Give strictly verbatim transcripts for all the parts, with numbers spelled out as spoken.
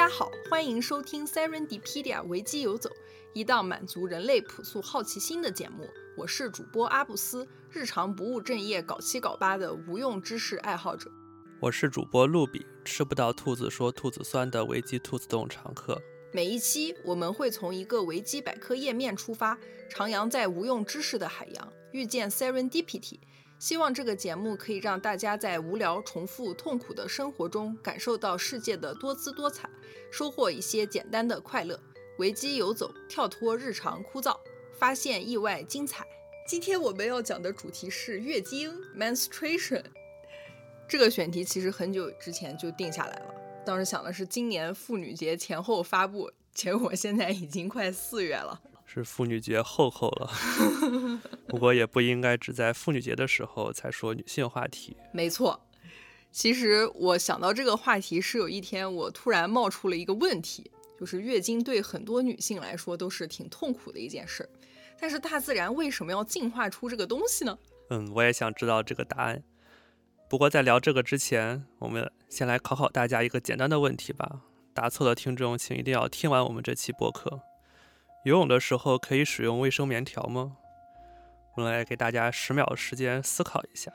家好，欢迎收听 Serendipedia 维基游走，一档满足人类朴素好奇心的节目。我是主播阿布斯，日常不务正业、搞七搞八的无用知识爱好者。 我是主播露比，吃不到兔子说兔子酸的维基兔子洞常客。 每一期我们会从一个维基百科页面出发，徜徉在无用知识的海洋，遇见 Serendipity。希望这个节目可以让大家在无聊、重复、痛苦的生活中感受到世界的多姿多彩，收获一些简单的快乐。维基游走，跳脱日常枯燥，发现意外精彩。今天我们要讲的主题是月经 menstruation。 这个选题其实很久之前就定下来了，当时想的是今年妇女节前后发布，结果现在已经快四月了， 是妇女节后后了。不过也不应该只在妇女节的时候才说女性话题。 没错，其实我想到这个话题是有一天我突然冒出了一个问题，就是月经对很多女性来说都是挺痛苦的一件事，但是大自然为什么要进化出这个东西呢？ 嗯，我也想知道这个答案。不过在聊这个之前，我们先来考考大家一个简单的问题吧。答错的听众请一定要听完我们这期播客。游泳的时候可以使用卫生棉条吗？我们来给大家十秒时间思考一下。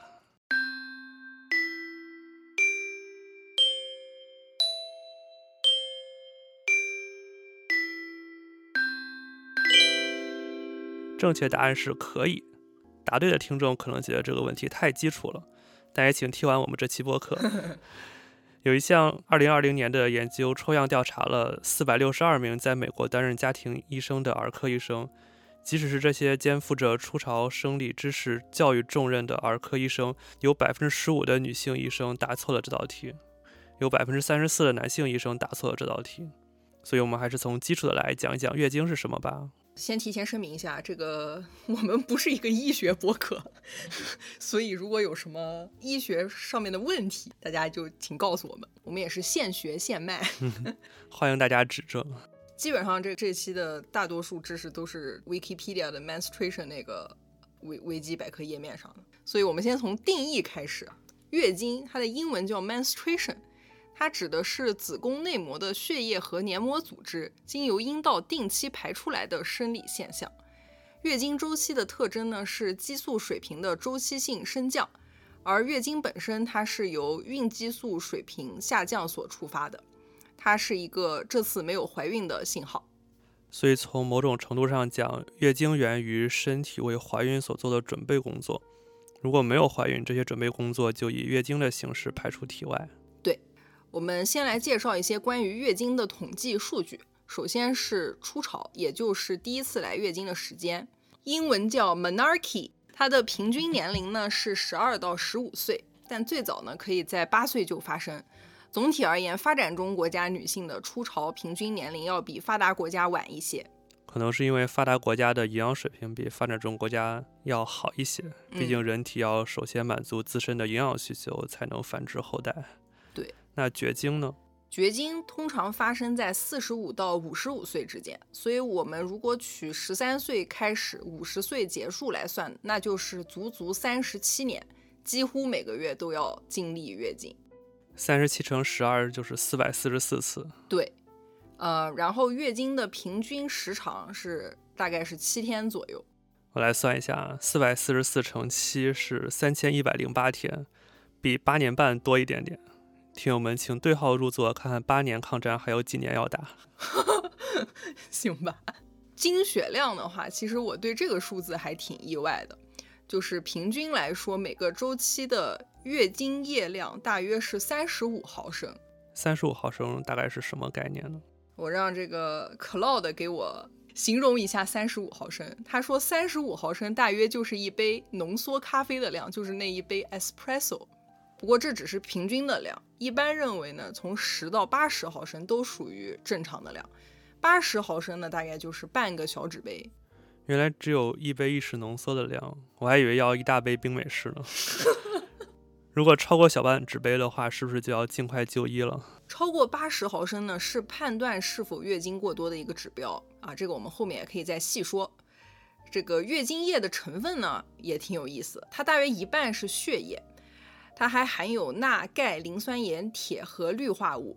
正确答案是可以。答对的听众可能觉得这个问题太基础了，但也请听完我们这期播客。有一项二零二零年的研究抽样调查了四百六十二名在美国担任家庭医生的儿科医生，即使是这些肩负着初潮生理知识教育重任的儿科医生，有 百分之十五 的女性医生答错了这道题，有 百分之三十四 的男性医生答错了这道题。所以我们还是从基础的来讲一讲月经是什么吧。 先提前声明一下，这个我们不是一个医学播客，所以如果有什么医学上面的问题，大家就请告诉我们，我们也是现学现卖。 欢迎大家指正。 基本上这这期的大多数知识都是 Wikipedia 的 menstruation 那个维维基百科页面上的，所以我们先从定义开始。月经它的英文叫 menstruation，它指的是子宫内膜的血液和黏膜组织经由阴道定期排出来的生理现象。月经周期的特征呢是激素水平的周期性升降，而月经本身它是由孕激素水平下降所触发的，它是一个这次没有怀孕的信号。 所以从某种程度上讲，月经源于身体为怀孕所做的准备工作，如果没有怀孕，这些准备工作就以月经的形式排出体外。 对，我们先来介绍一些关于月经的统计数据。首先是初潮，也就是第一次来月经的时间，英文叫 menarche， 它的平均年龄呢是十二到十五岁，但最早呢可以在八岁就发生。总体而言，发展中国家女性的初潮平均年龄要比发达国家晚一些， 可能是因为发达国家的营养水平比发展中国家要好一些，毕竟人体要首先满足自身的营养需求才能繁殖后代。 对， 那绝经呢？ 绝经通常发生在四十五到五十五岁之间，所以我们如果取十三岁开始五十岁结束来算，那就是足足三十七年，几乎每个月都要经历月经。 三十七乘十二就是四百四十四次。 对，呃，然后月经的平均时长是大概是七天左右。 我来算一下，四百四十四乘七是三千一百零八天，比八年半多一点点。听友们请对号入座，看看八年抗战还有几年要打。 行吧。经血量的话，其实我对这个数字还挺意外的，就是平均来说每个周期的月经液量大约是三十五毫升。 三十五毫升大概是什么概念呢？ 我让这个 Cloud 给我形容一下三十五毫升。他说三十五毫升大约就是一杯浓缩咖啡的量，就是那一杯 espresso。不过这只是平均的量，一般认为呢，从十到八十毫升都属于正常的量。八十毫升呢，大概就是半个小纸杯。 原来只有一杯意式浓缩的量，我还以为要一大杯冰美式呢。如果超过小半纸杯的话，是不是就要尽快就医了？ 超过八十毫升呢，是判断是否月经过多的一个指标啊，这个我们后面也可以再细说。这个月经液的成分呢，也挺有意思，它大约一半是血液，它还含有钠、钙、磷酸盐、铁和氯化物。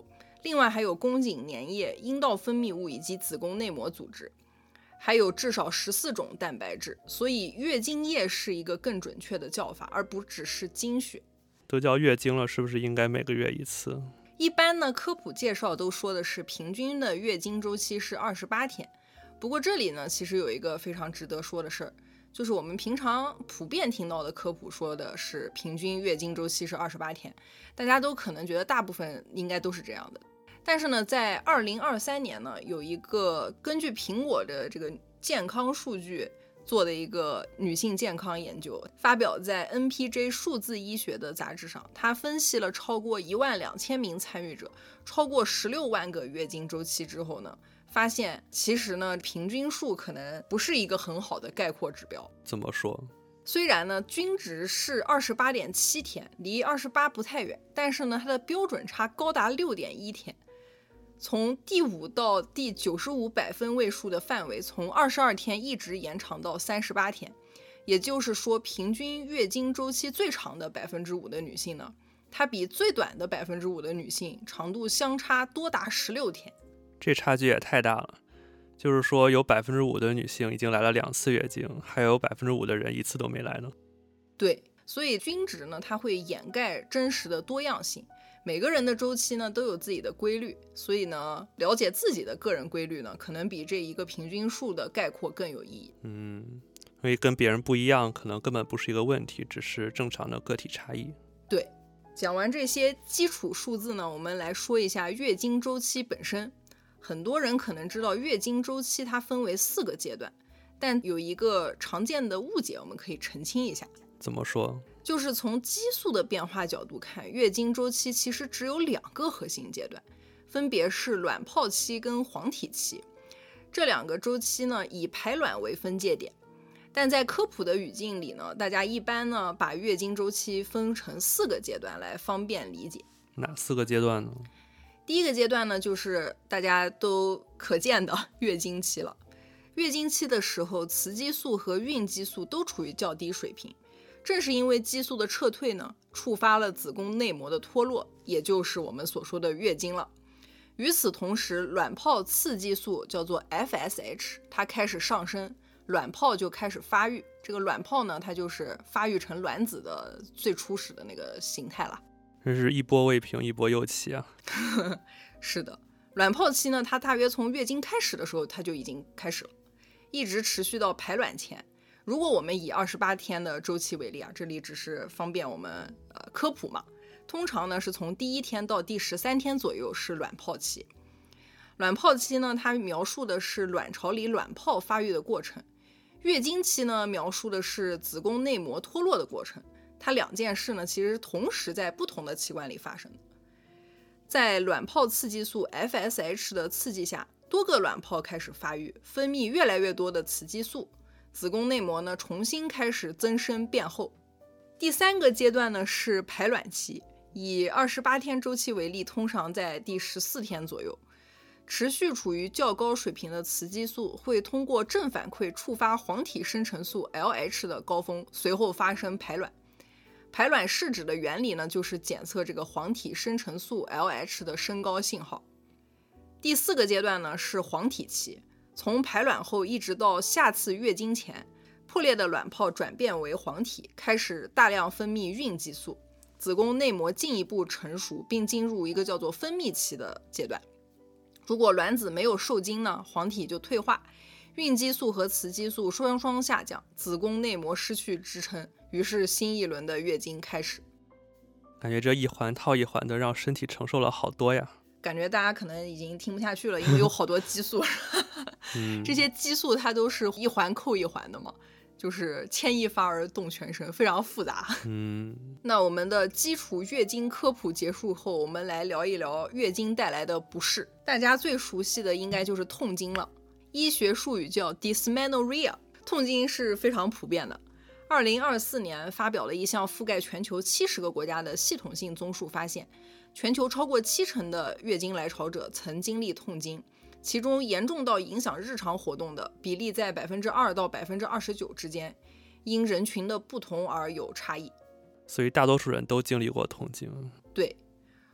另外还有宫颈粘液、阴道分泌物以及子宫内膜组织，还有至少十四种蛋白质，所以月经液是一个更准确的叫法，而不只是经血。 都叫月经了，是不是应该每个月一次？ 一般呢，科普介绍都说的是平均的月经周期是二十八天。不过这里呢，其实有一个非常值得说的事儿，就是我们平常普遍听到的科普说的是平均月经周期是二十八天，大家都可能觉得大部分应该都是这样的。但是呢，在二零二三年呢，有一个根据苹果的这个健康数据做的一个女性健康研究，发表在 N P J 数字医学的杂志上。它分析了超过一万两千名参与者，超过十六万个月经周期之后呢，发现其实呢，平均数可能不是一个很好的概括指标。 怎么说？ 虽然呢，均值是二十八点七天，离二十八不太远，但是呢，它的标准差高达六点一天。从第五到第九十五百分位数的范围，从二十二天一直延长到三十八天，也就是说，平均月经周期最长的百分之五的女性呢，它比最短的百分之五的女性长度相差多达十六天。 这差距也太大了。就是说，有百分之五的女性已经来了两次月经，还有百分之五的人一次都没来呢。 对，所以均值呢，它会掩盖真实的多样性。每个人的周期呢都有自己的规律，所以呢，了解自己的个人规律呢，可能比这一个平均数的概括更有意义。 嗯，因为跟别人不一样，可能根本不是一个问题，只是正常的个体差异。 对，讲完这些基础数字呢，我们来说一下月经周期本身。很多人可能知道月经周期它分为四个阶段，但有一个常见的误解，我们可以澄清一下。 怎么说？ 就是从激素的变化角度看，月经周期其实只有两个核心阶段，分别是卵泡期跟黄体期。这两个周期呢，以排卵为分界点。但在科普的语境里呢，大家一般呢把月经周期分成四个阶段来方便理解。 哪四个阶段呢？ 第一个阶段呢，就是大家都可见的月经期了。月经期的时候，雌激素和孕激素都处于较低水平。正是因为激素的撤退呢，触发了子宫内膜的脱落，也就是我们所说的月经了。与此同时，卵泡刺激素叫做 F S H， 它开始上升，卵泡就开始发育。这个卵泡呢，它就是发育成卵子的最初始的那个形态了。 这是一波未平一波又起啊。 是的，卵泡期呢，它大约从月经开始的时候，它就已经开始了，一直持续到排卵前。如果我们以二十八天的周期为例啊，这里只是方便我们呃科普嘛。通常呢是从第一天到第十三天左右是卵泡期。卵泡期呢，它描述的是卵巢里卵泡发育的过程；月经期呢，描述的是子宫内膜脱落的过程。它两件事呢，其实同时在不同的器官里发生的。在卵泡刺激素 F S H 的刺激下，多个卵泡开始发育，分泌越来越多的雌激素。子宫内膜呢重新开始增生变厚。第三个阶段呢是排卵期，以二十八天周期为例，通常在第十四天左右。持续处于较高水平的雌激素会通过正反馈触发黄体生成素 L H 的高峰，随后发生排卵。排卵试纸的原理呢，就是检测这个黄体生成素 L H 的升高信号。第四个阶段呢是黄体期，从排卵后一直到下次月经前，破裂的卵泡转变为黄体，开始大量分泌孕激素，子宫内膜进一步成熟，并进入一个叫做分泌期的阶段。如果卵子没有受精呢，黄体就退化，孕激素和雌激素双双下降，子宫内膜失去支撑，于是新一轮的月经开始。 感觉这一环套一环的，让身体承受了好多呀。 感觉大家可能已经听不下去了，因为有好多激素。 嗯、 这些激素它都是一环扣一环的嘛，就是牵一发而动全身，非常复杂。 嗯， 那我们的基础月经科普结束后，我们来聊一聊月经带来的不适。大家最熟悉的应该就是痛经了，医学术语叫 dysmenorrhea。 痛经是非常普遍的。二零二四年发表了一项覆盖全球七十个国家的系统性综述，发现全球超过七成的月经来潮者曾经历痛经，其中严重到影响日常活动的比例在百分之二到百分之二十九之间，因人群的不同而有差异。 所以大多数人都经历过痛经。 对，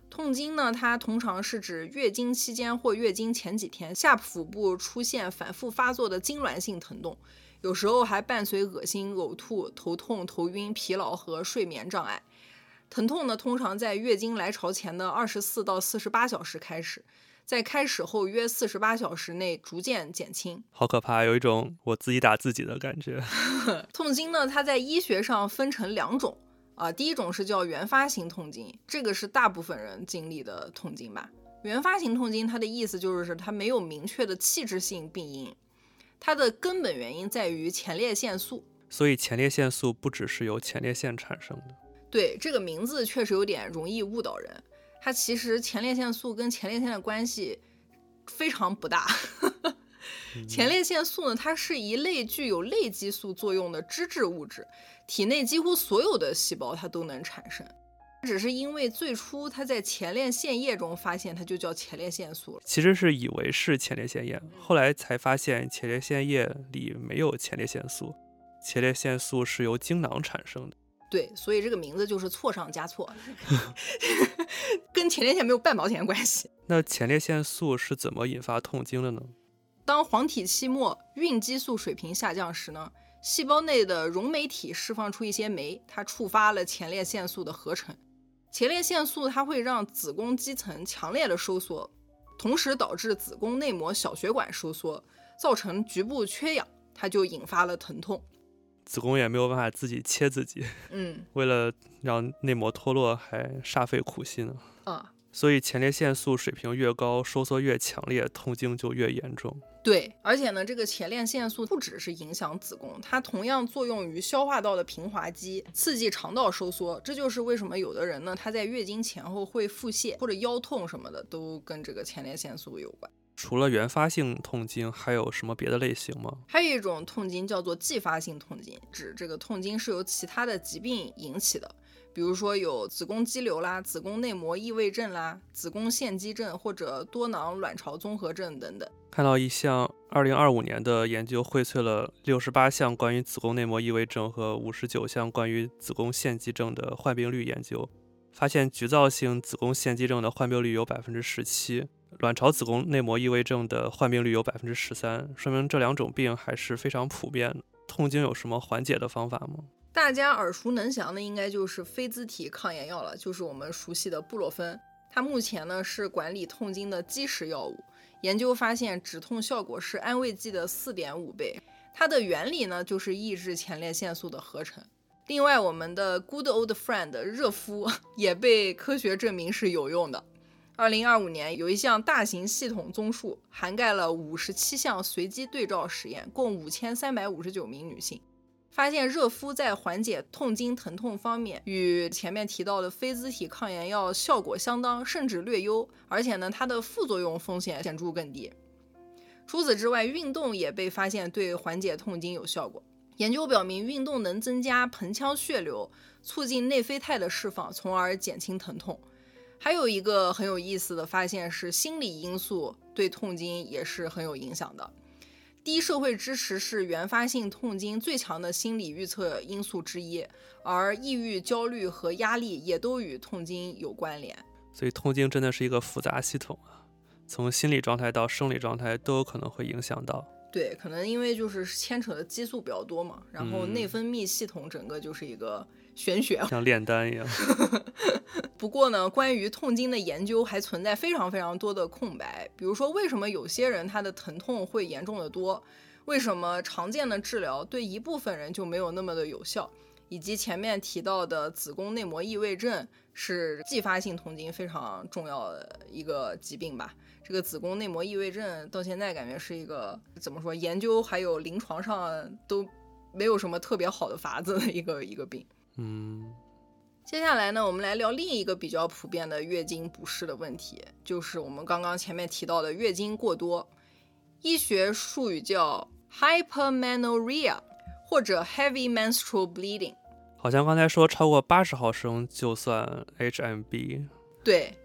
痛经呢，它通常是指月经期间或月经前几天下腹部出现反复发作的痉挛性疼痛，有时候还伴随恶心、呕吐、头痛、头晕、疲劳和睡眠障碍。疼痛呢，通常在月经来潮前的二十四到四十八小时开始，在开始后约四十八小时内逐渐减轻。 好可怕，有一种我自己打自己的感觉。 痛经呢，它在医学上分成两种啊，第一种是叫原发性痛经，这个是大部分人经历的痛经吧。原发性痛经它的意思就是它没有明确的器质性病因，它的根本原因在于前列腺素。 所以前列腺素不只是由前列腺产生的。 对，这个名字确实有点容易误导人，它其实前列腺素跟前列腺的关系非常不大。前列腺素呢，它是一类具有类激素作用的脂质物质，体内几乎所有的细胞它都能产生，只是因为最初它在前列腺液中发现它就叫前列腺素了。 其实是以为是前列腺液，后来才发现前列腺液里没有前列腺素，前列腺素是由精囊产生的。 对，所以这个名字就是错上加错，跟前列腺没有半毛钱关系。 那前列腺素是怎么引发痛经的呢？ 当黄体期末孕激素水平下降时呢，细胞内的溶酶体释放出一些酶，它触发了前列腺素的合成。前列腺素它会让子宫肌层强烈的收缩，同时导致子宫内膜小血管收缩，造成局部缺氧，它就引发了疼痛。 子宫也没有办法自己切自己， 嗯， 为了让内膜脱落还煞费苦心呢。 啊， 所以前列腺素水平越高，收缩越强烈，痛经就越严重。 对，而且呢，这个前列腺素不只是影响子宫，它同样作用于消化道的平滑肌，刺激肠道收缩。这就是为什么有的人呢，他在月经前后会腹泻或者腰痛什么的，都跟这个前列腺素有关。 除了原发性痛经，还有什么别的类型吗？ 还有一种痛经叫做继发性痛经，指这个痛经是由其他的疾病引起的，比如说有子宫肌瘤啦、子宫内膜异位症啦、子宫腺肌症或者多囊卵巢综合症等等。 看到一项二零二五年的研究荟萃了六十八项关于子宫内膜异位症和五十九项关于子宫腺肌症的患病率研究，发现局灶性子宫腺肌症的患病率有 百分之十七， 卵巢子宫内膜异位症的患病率有 百分之十三， 说明这两种病还是非常普遍的。痛经有什么缓解的方法吗？ 大家耳熟能详的应该就是非甾体抗炎药了，就是我们熟悉的布洛芬。它目前呢是管理痛经的基石药物，研究发现止痛效果是安慰剂的 四点五倍。它的原理呢就是抑制前列腺素的合成。另外，我们的 good old friend 热敷也被科学证明是有用的。二零二五年有一项大型系统综述，涵盖了五十七项随机对照实验，共五千三百五十九名女性，发现热敷在缓解痛经疼痛方面与前面提到的非甾体抗炎药效果相当，甚至略优，而且呢，它的副作用风险显著更低。除此之外，运动也被发现对缓解痛经有效果。研究表明，运动能增加盆腔血流，促进内啡肽的释放，从而减轻疼痛。还有一个很有意思的发现是，心理因素对痛经也是很有影响的。低社会支持是原发性痛经最强的心理预测因素之一，而抑郁、焦虑和压力也都与痛经有关联。 所以痛经真的是一个复杂系统啊，从心理状态到生理状态都有可能会影响到。 对，可能因为就是牵扯的激素比较多嘛，然后内分泌系统整个就是一个玄学， 像炼丹一样。 不过呢，关于痛经的研究还存在非常非常多的空白，比如说为什么有些人他的疼痛会严重的多，为什么常见的治疗对一部分人就没有那么的有效，以及前面提到的子宫内膜异位症是继发性痛经非常重要的一个疾病吧。这个子宫内膜异位症到现在感觉是一个怎么说，研究还有临床上都没有什么特别好的法子的一个一个病。 嗯， 接下来呢，我们来聊另一个比较普遍的月经不适的问题，就是我们刚刚前面提到的月经过多，医学术语叫 hypermenorrhea 或者 heavy menstrual bleeding。 好像刚才说超过八十毫升就算 H M B。 对，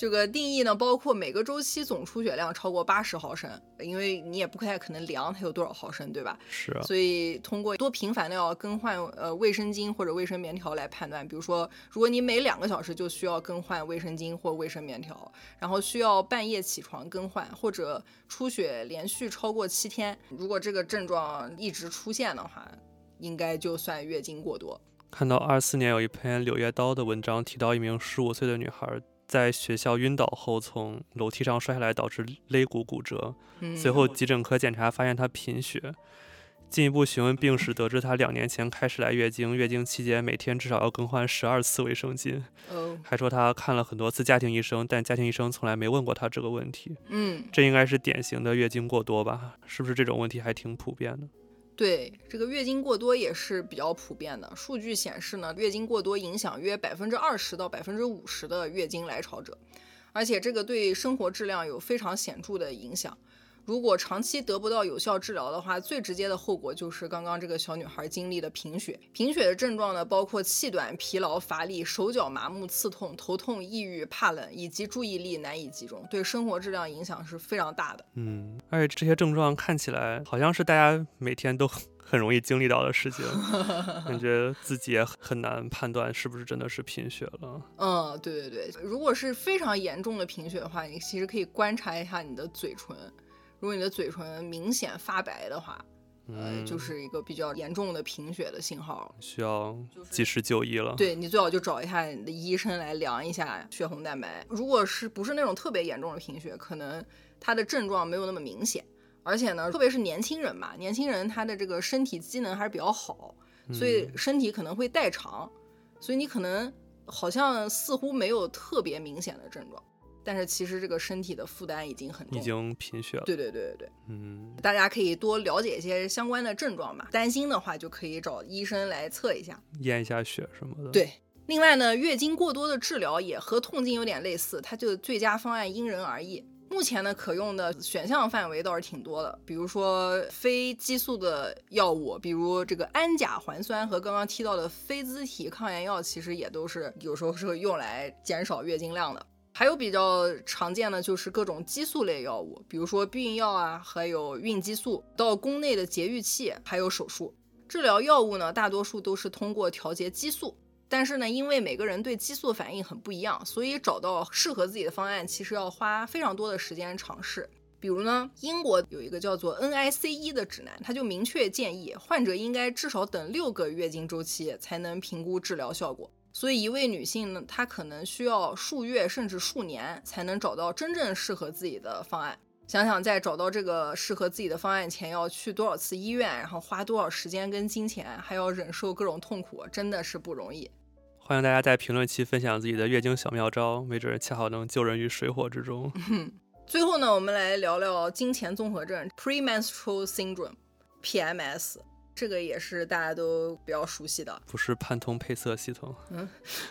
这个定义呢，包括每个周期总出血量超过八十毫升，因为你也不太可能量它有多少毫升，对吧？ 是啊。 所以通过多频繁的要更换呃卫生巾或者卫生棉条来判断，比如说，如果你每两个小时就需要更换卫生巾或卫生棉条，然后需要半夜起床更换，或者出血连续超过七天，如果这个症状一直出现的话，应该就算月经过多。 看到二四年有一篇《柳叶刀》的文章，提到一名十五岁的女孩在学校晕倒后从楼梯上摔下来，导致肋骨骨折， 嗯、 随后急诊科检查发现她贫血，进一步询问病史，得知她两年前开始来月经，月经期间每天至少要更换十二次卫生巾。 哦， 还说她看了很多次家庭医生，但家庭医生从来没问过她这个问题。 嗯， 这应该是典型的月经过多吧？是不是这种问题还挺普遍的？ 对，这个月经过多也是比较普遍的。数据显示呢，月经过多影响约百分之二十到百分之五十的月经来潮者，而且这个对生活质量有非常显著的影响。如果长期得不到有效治疗的话，最直接的后果就是刚刚这个小女孩经历的贫血。贫血的症状呢，包括气短、疲劳、乏力、手脚麻木、刺痛、头痛、抑郁、怕冷，以及注意力难以集中，对生活质量影响是非常大的。 嗯，而且这些症状看起来好像是大家每天都很容易经历到的事情，感觉自己也很难判断是不是真的是贫血了。 嗯，对对对，如果是非常严重的贫血的话，你其实可以观察一下你的嘴唇。如果你的嘴唇明显发白的话，呃， 嗯、 就是一个比较严重的贫血的信号， 需要及时就医了。 对，你最好就找一下你的医生来量一下血红蛋白。如果是不是那种特别严重的贫血，可能它的症状没有那么明显，而且呢，特别是年轻人嘛，年轻人他的这个身体机能还是比较好，所以身体可能会代偿，所以你可能好像似乎没有特别明显的症状。但是其实这个身体的负担已经很重， 已经贫血了。 对对对对对， 嗯， 大家可以多了解一些相关的症状嘛，担心的话就可以找医生来测一下， 验一下血什么的。 对，另外呢，月经过多的治疗也和痛经有点类似，它就最佳方案因人而异。目前呢，可用的选项范围倒是挺多的，比如说非激素的药物，比如这个氨甲环酸和刚刚提到的非甾体抗炎药，其实也都是有时候是用来减少月经量的。还有比较常见的就是各种激素类药物，比如说避孕药啊，还有孕激素，到宫内的节育器，还有手术。治疗药物呢，大多数都是通过调节激素，但是呢，因为每个人对激素反应很不一样，所以找到适合自己的方案其实要花非常多的时间尝试。比如呢，英国有一个叫做 N I C E 的指南，它就明确建议患者应该至少等六个月经周期才能评估治疗效果。所以一位女性呢，她可能需要数月甚至数年才能找到真正适合自己的方案。想想在找到这个适合自己的方案前要去多少次医院，然后花多少时间跟金钱，还要忍受各种痛苦，真的是不容易。 欢迎大家在评论区分享自己的月经小妙招，没准恰好能救人于水火之中。 最后呢，我们来聊聊经前综合症 Premenstrual Syndrome P M S，这个也是大家都比较熟悉的， 不是潘通配色系统。 嗯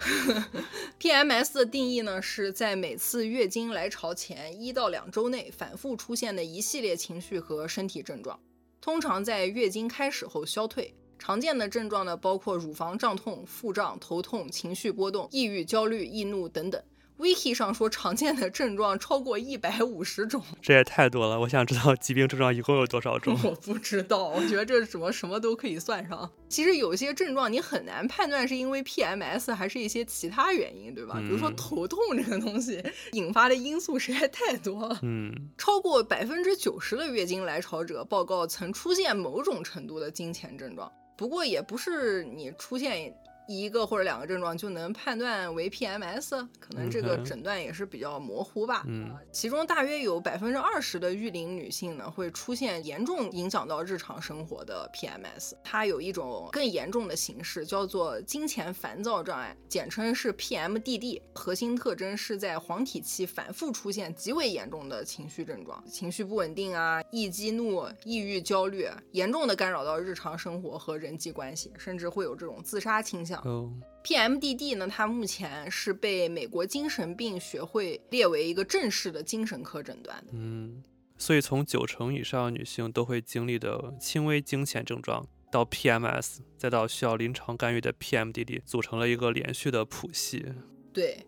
，P M S 的定义呢，是在每次月经来潮前一到两周内反复出现的一系列情绪和身体症状，通常在月经开始后消退。常见的症状呢，包括乳房胀痛、腹胀、头痛、情绪波动、抑郁、焦虑、易怒等等。Wiki 上说常见的症状超过一百五十种， 这也太多了。我想知道疾病症状一共有多少种。 我不知道，我觉得这什么什么都可以算上。其实有些症状你很难判断是因为 P M S 还是一些其他原因，对吧？ 嗯、 比如说头痛这个东西引发的因素实在太多了。 嗯， 超过百分之九十的月经来潮者报告曾出现某种程度的经前症状，不过也不是你出现一个或者两个症状就能判断为 P M S， 可能这个诊断也是比较模糊吧。 嗯， 其中大约有百分之二十的育龄女性呢，会出现严重影响到日常生活的 P M S。它有一种更严重的形式，叫做经前烦躁障碍，简称是 P M D D。核心特征是在黄体期反复出现极为严重的情绪症状，情绪不稳定啊，易激怒、抑郁、焦虑，严重的干扰到日常生活和人际关系，甚至会有这种自杀倾向。 哦、 P M D D 呢，它目前是被美国精神病学会列为一个正式的精神科诊断的。 嗯，所以从九成以上女性都会经历的轻微经前症状，到 P M S， 再到需要临床干预的 P M D D， 组成了一个连续的谱系。 对，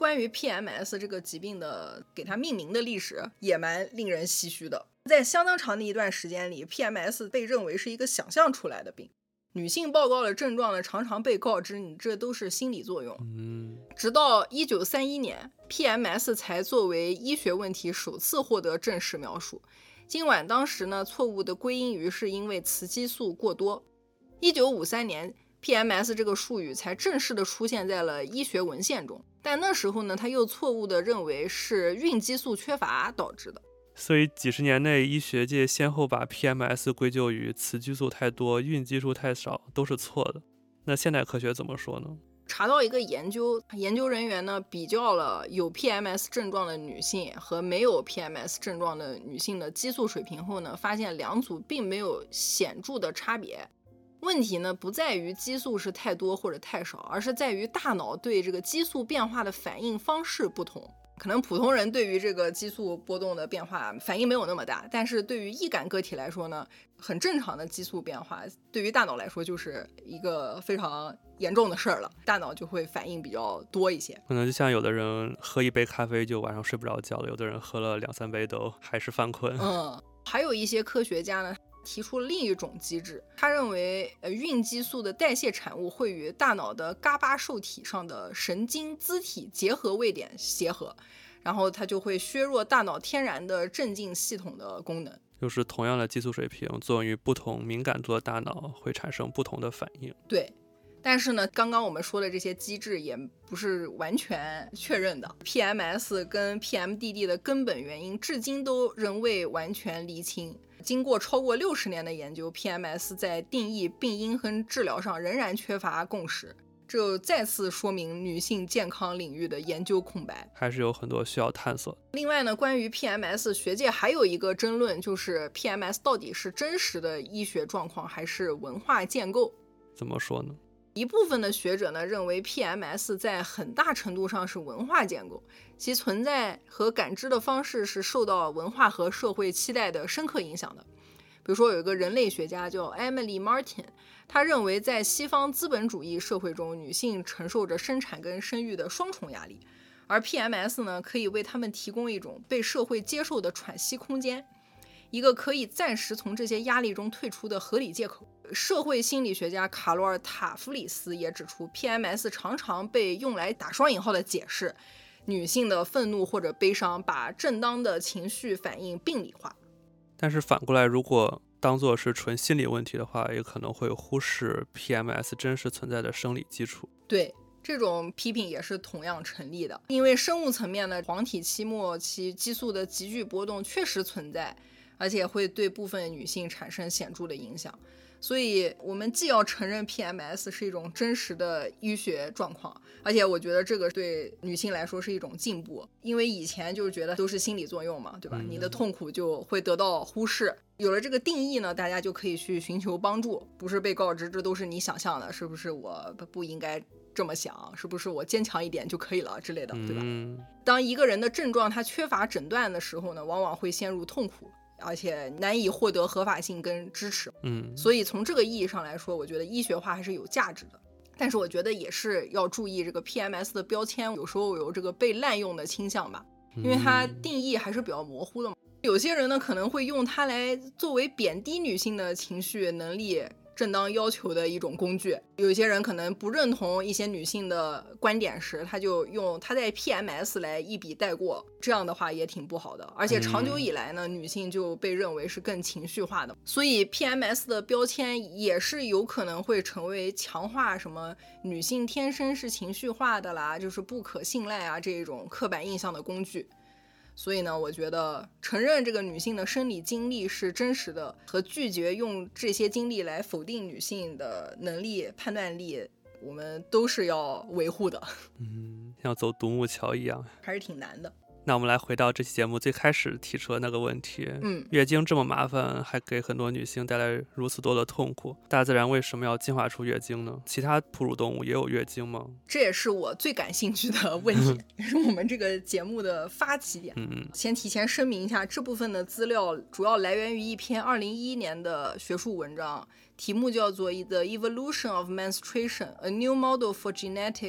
关于 P M S 这个疾病的给它命名的历史也蛮令人唏嘘的。在相当长的一段时间里， P M S 被认为是一个想象出来的病，女性报告的症状呢，常常被告知你这都是心理作用。 嗯， 直到一九三一年 P M S 才作为医学问题首次获得正式描述，尽管当时呢错误的归因于是因为雌激素过多。一九五三年 P M S 这个术语才正式的出现在了医学文献中，但那时候呢他又错误的认为是孕激素缺乏导致的。 所以几十年内医学界先后把 P M S 归咎于雌激素太多、孕激素太少，都是错的。那现代科学怎么说呢？ 查到一个研究，研究人员呢比较了有 P M S 症状的女性和没有 P M S 症状的女性的激素水平后呢，发现两组并没有显著的差别。问题呢不在于激素是太多或者太少，而是在于大脑对这个激素变化的反应方式不同。可能普通人对于这个激素波动的变化反应没有那么大，但是对于易感个体来说呢，很正常的激素变化对于大脑来说就是一个非常严重的事儿了，大脑就会反应比较多一些。 可能就像有的人喝一杯咖啡就晚上睡不着觉了，有的人喝了两三杯都还是犯困。 嗯，还有一些科学家呢提出了另一种机制，他认为呃孕激素的代谢产物会与大脑的嘎巴受体上的神经甾体结合位点结合，然后它就会削弱大脑天然的镇静系统的功能。 就是同样的激素水平作用于不同敏感度的大脑会产生不同的反应。 对，但是呢刚刚我们说的这些机制也不是完全确认的， P M S 跟 P M D D 的根本原因至今都仍未完全厘清。经过超过六十年的研究， P M S 在定义病因和治疗上仍然缺乏共识，这就再次说明女性健康领域的研究空白， 还是有很多需要探索。 另外呢，关于 P M S 学界还有一个争论，就是 P M S 到底是真实的医学状况还是文化建构。 怎么说呢？ 一部分的学者呢认为 P M S 在很大程度上是文化建构，其存在和感知的方式是受到文化和社会期待的深刻影响的。比如说有一个人类学家叫 Emily Martin， 他认为在西方资本主义社会中，女性承受着生产跟生育的双重压力，而 P M S 呢可以为他们提供一种被社会接受的喘息空间，一个可以暂时从这些压力中退出的合理借口。社会心理学家卡罗尔·塔夫里斯也指出， P M S 常常被用来打双引号的解释女性的愤怒或者悲伤，把正当的情绪反应病理化。 但是反过来，如果当作是纯心理问题的话，也可能会忽视 P M S 真实存在的生理基础。 对，这种批评也是同样成立的，因为生物层面的黄体期末期激素的急剧波动确实存在，而且会对部分女性产生显著的影响。所以我们既要承认 P M S 是一种真实的医学状况，而且我觉得这个对女性来说是一种进步，因为以前就是觉得都是心理作用嘛，对吧？ 嗯、 你的痛苦就会得到忽视。有了这个定义呢，大家就可以去寻求帮助，不是被告知这都是你想象的，是不是我不应该这么想，是不是我坚强一点就可以了之类的，对吧？ 嗯、 当一个人的症状他缺乏诊断的时候呢，往往会陷入痛苦，而且难以获得合法性跟支持。 嗯， 所以从这个意义上来说，我觉得医学化还是有价值的。但是我觉得也是要注意这个 P M S 的标签有时候有这个被滥用的倾向吧，因为它定义还是比较模糊的嘛。有些人呢可能会用它来作为贬低女性的情绪能力正当要求的一种工具，有些人可能不认同一些女性的观点时，他就用他在 P M S 来一笔带过，这样的话也挺不好的。而且长久以来呢、嗯、女性就被认为是更情绪化的，所以 P M S 的标签也是有可能会成为强化什么女性天生是情绪化的啦，就是不可信赖啊这种刻板印象的工具。所以呢，我觉得承认这个女性的生理经历是真实的，和拒绝用这些经历来否定女性的能力、判断力，我们都是要维护的。 嗯，像走独木桥一样， 还是挺难的。 那我们来回到这期节目最开始提出的那个问题， 嗯， 月经这么麻烦，还给很多女性带来如此多的痛苦，大自然为什么要进化出月经呢？其他哺乳动物也有月经吗？ 这也是我最感兴趣的问题，也是我们这个节目的发起点。 嗯，先提前声明一下，这部分的资料主要来源于一篇二零一一年的学术文章，题目叫做 The Evolution of Menstruation: A New Model for Genetic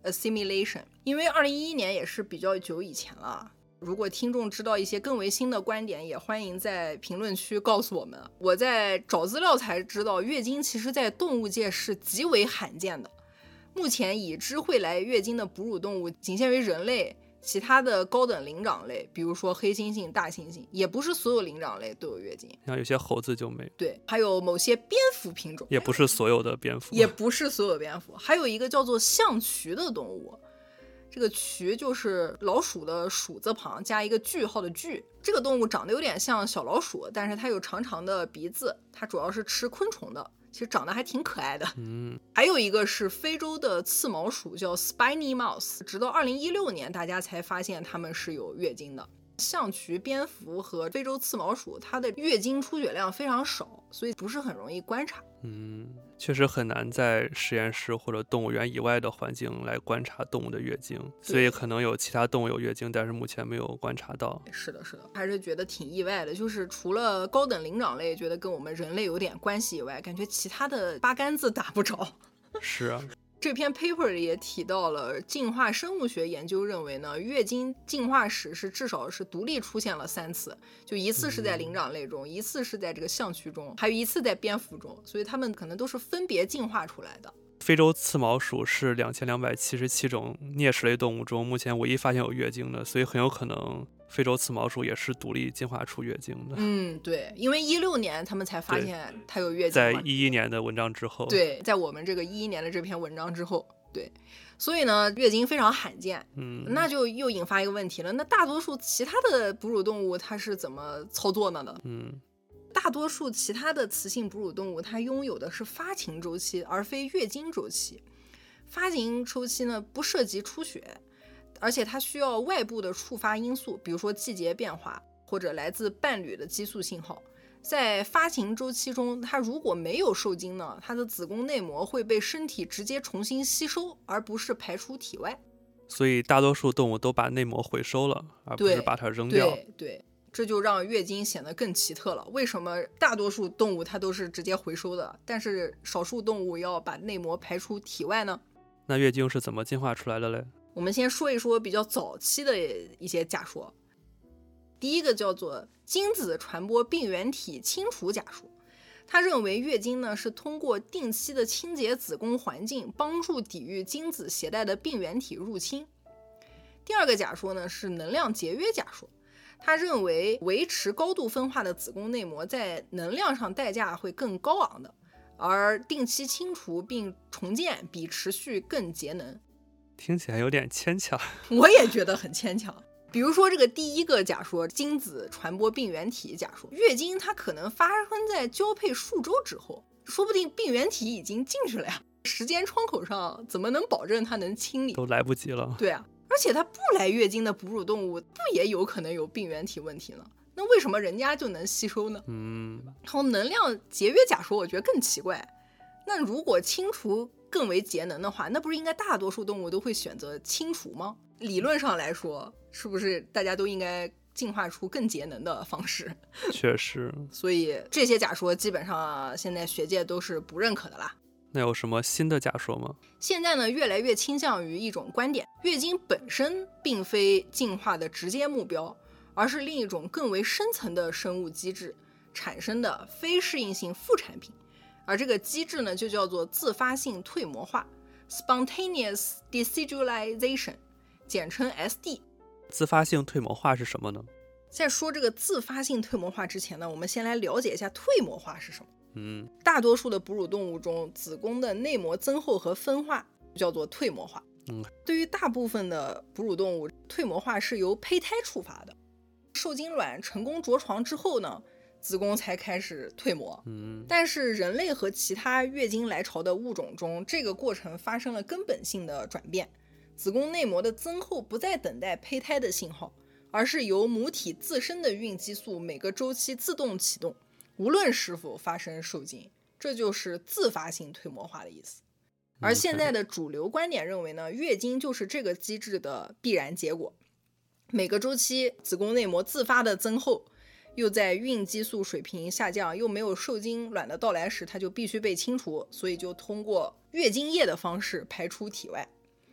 assimilation。 因为二零一一年也是比较久以前了，如果听众知道一些更为新的观点，也欢迎在评论区告诉我们。我在找资料才知道，月经其实在动物界是极为罕见的。目前已知会来月经的哺乳动物仅限于人类，其他的高等灵长类，比如说黑猩猩、大猩猩，也不是所有灵长类都有月经， 像有些猴子就没。 对，还有某些蝙蝠品种， 也不是所有的蝙蝠， 也不是所有蝙蝠，还有一个叫做象渠的动物，这个渠就是老鼠的鼠字旁加一个句号的句。这个动物长得有点像小老鼠，但是它有长长的鼻子，它主要是吃昆虫的，其实长得还挺可爱的。 嗯， 还有一个是非洲的刺毛鼠，叫 spiny mouse， 直到二零一六年大家才发现它们是有月经的。象渠、蝙蝠和非洲刺毛鼠，它的月经出血量非常少，所以不是很容易观察。 嗯，确实很难在实验室或者动物园以外的环境来观察动物的月经，所以可能有其他动物有月经，但是目前没有观察到。 是的，是的，还是觉得挺意外的。就是除了高等灵长类觉得跟我们人类有点关系以外，感觉其他的八竿子打不着。 是啊。 这篇 paper 里也提到了，进化生物学研究认为呢，月经进化史是至少是独立出现了三次，就一次是在灵长类中，嗯、一次是在这个象渠中，还有一次在蝙蝠中，所以它们可能都是分别进化出来的。 非洲刺毛鼠是两千两百七十七种啮齿类动物中目前唯一发现有月经的，所以很有可能非洲刺毛鼠也是独立进化出月经的。 嗯，对，因为一六年他们才发现它有月经， 在一一年的文章之后。 对，在我们这个一一年的这篇文章之后，对，所以呢，月经非常罕见。 嗯， 那就又引发一个问题了，那大多数其他的哺乳动物它是怎么操作呢的？ 嗯。 大多数其他的雌性哺乳动物，它拥有的是发情周期，而非月经周期。发情周期呢，不涉及出血，而且它需要外部的触发因素，比如说季节变化或者来自伴侣的激素信号。在发情周期中，它如果没有受精呢，它的子宫内膜会被身体直接重新吸收，而不是排出体外。 所以大多数动物都把内膜回收了，而不是把它扔掉。 对 对, 对，这就让月经显得更奇特了。为什么大多数动物它都是直接回收的，但是少数动物要把内膜排出体外呢？ 那月经是怎么进化出来的嘞？ 我们先说一说比较早期的一些假说。第一个叫做精子传播病原体清除假说，他认为月经呢是通过定期的清洁子宫环境，帮助抵御精子携带的病原体入侵。第二个假说呢是能量节约假说，他认为维持高度分化的子宫内膜在能量上代价会更高昂的，而定期清除并重建比持续更节能。 听起来有点牵强。 我也觉得很牵强。比如说这个第一个假说，精子传播病原体假说，月经它可能发生在交配数周之后，说不定病原体已经进去了呀，时间窗口上怎么能保证它能清理？ 都来不及了。 对啊，而且它不来月经的哺乳动物不也有可能有病原体问题呢？那为什么人家就能吸收呢？ 嗯， 然后能量节约假说我觉得更奇怪，那如果清除更为节能的话，那不是应该大多数动物都会选择清除吗？理论上来说，是不是大家都应该进化出更节能的方式？ 确实。 所以这些假说基本上现在学界都是不认可的啦。 那有什么新的假说吗？ 现在呢，越来越倾向于一种观点，月经本身并非进化的直接目标，而是另一种更为深层的生物机制产生的非适应性副产品，而这个机制呢，就叫做自发性退膜化 （Spontaneous Decidualization）， 简称 S D。 自发性退膜化是什么呢？ 在说这个自发性退膜化之前呢，我们先来了解一下退膜化是什么。 嗯， 大多数的哺乳动物中，子宫的内膜增厚和分化叫做退膜化。 嗯， 对于大部分的哺乳动物，退膜化是由胚胎触发的。受精卵成功着床之后呢，子宫才开始退膜。 嗯， 但是人类和其他月经来潮的物种中，这个过程发生了根本性的转变。子宫内膜的增厚不再等待胚胎的信号，而是由母体自身的孕激素每个周期自动启动，无论是否发生受精，这就是自发性退膜化的意思。而现在的主流观点认为呢，月经就是这个机制的必然结果。每个周期子宫内膜自发的增厚，又在孕激素水平下降，又没有受精卵的到来时，它就必须被清除，所以就通过月经液的方式排出体外。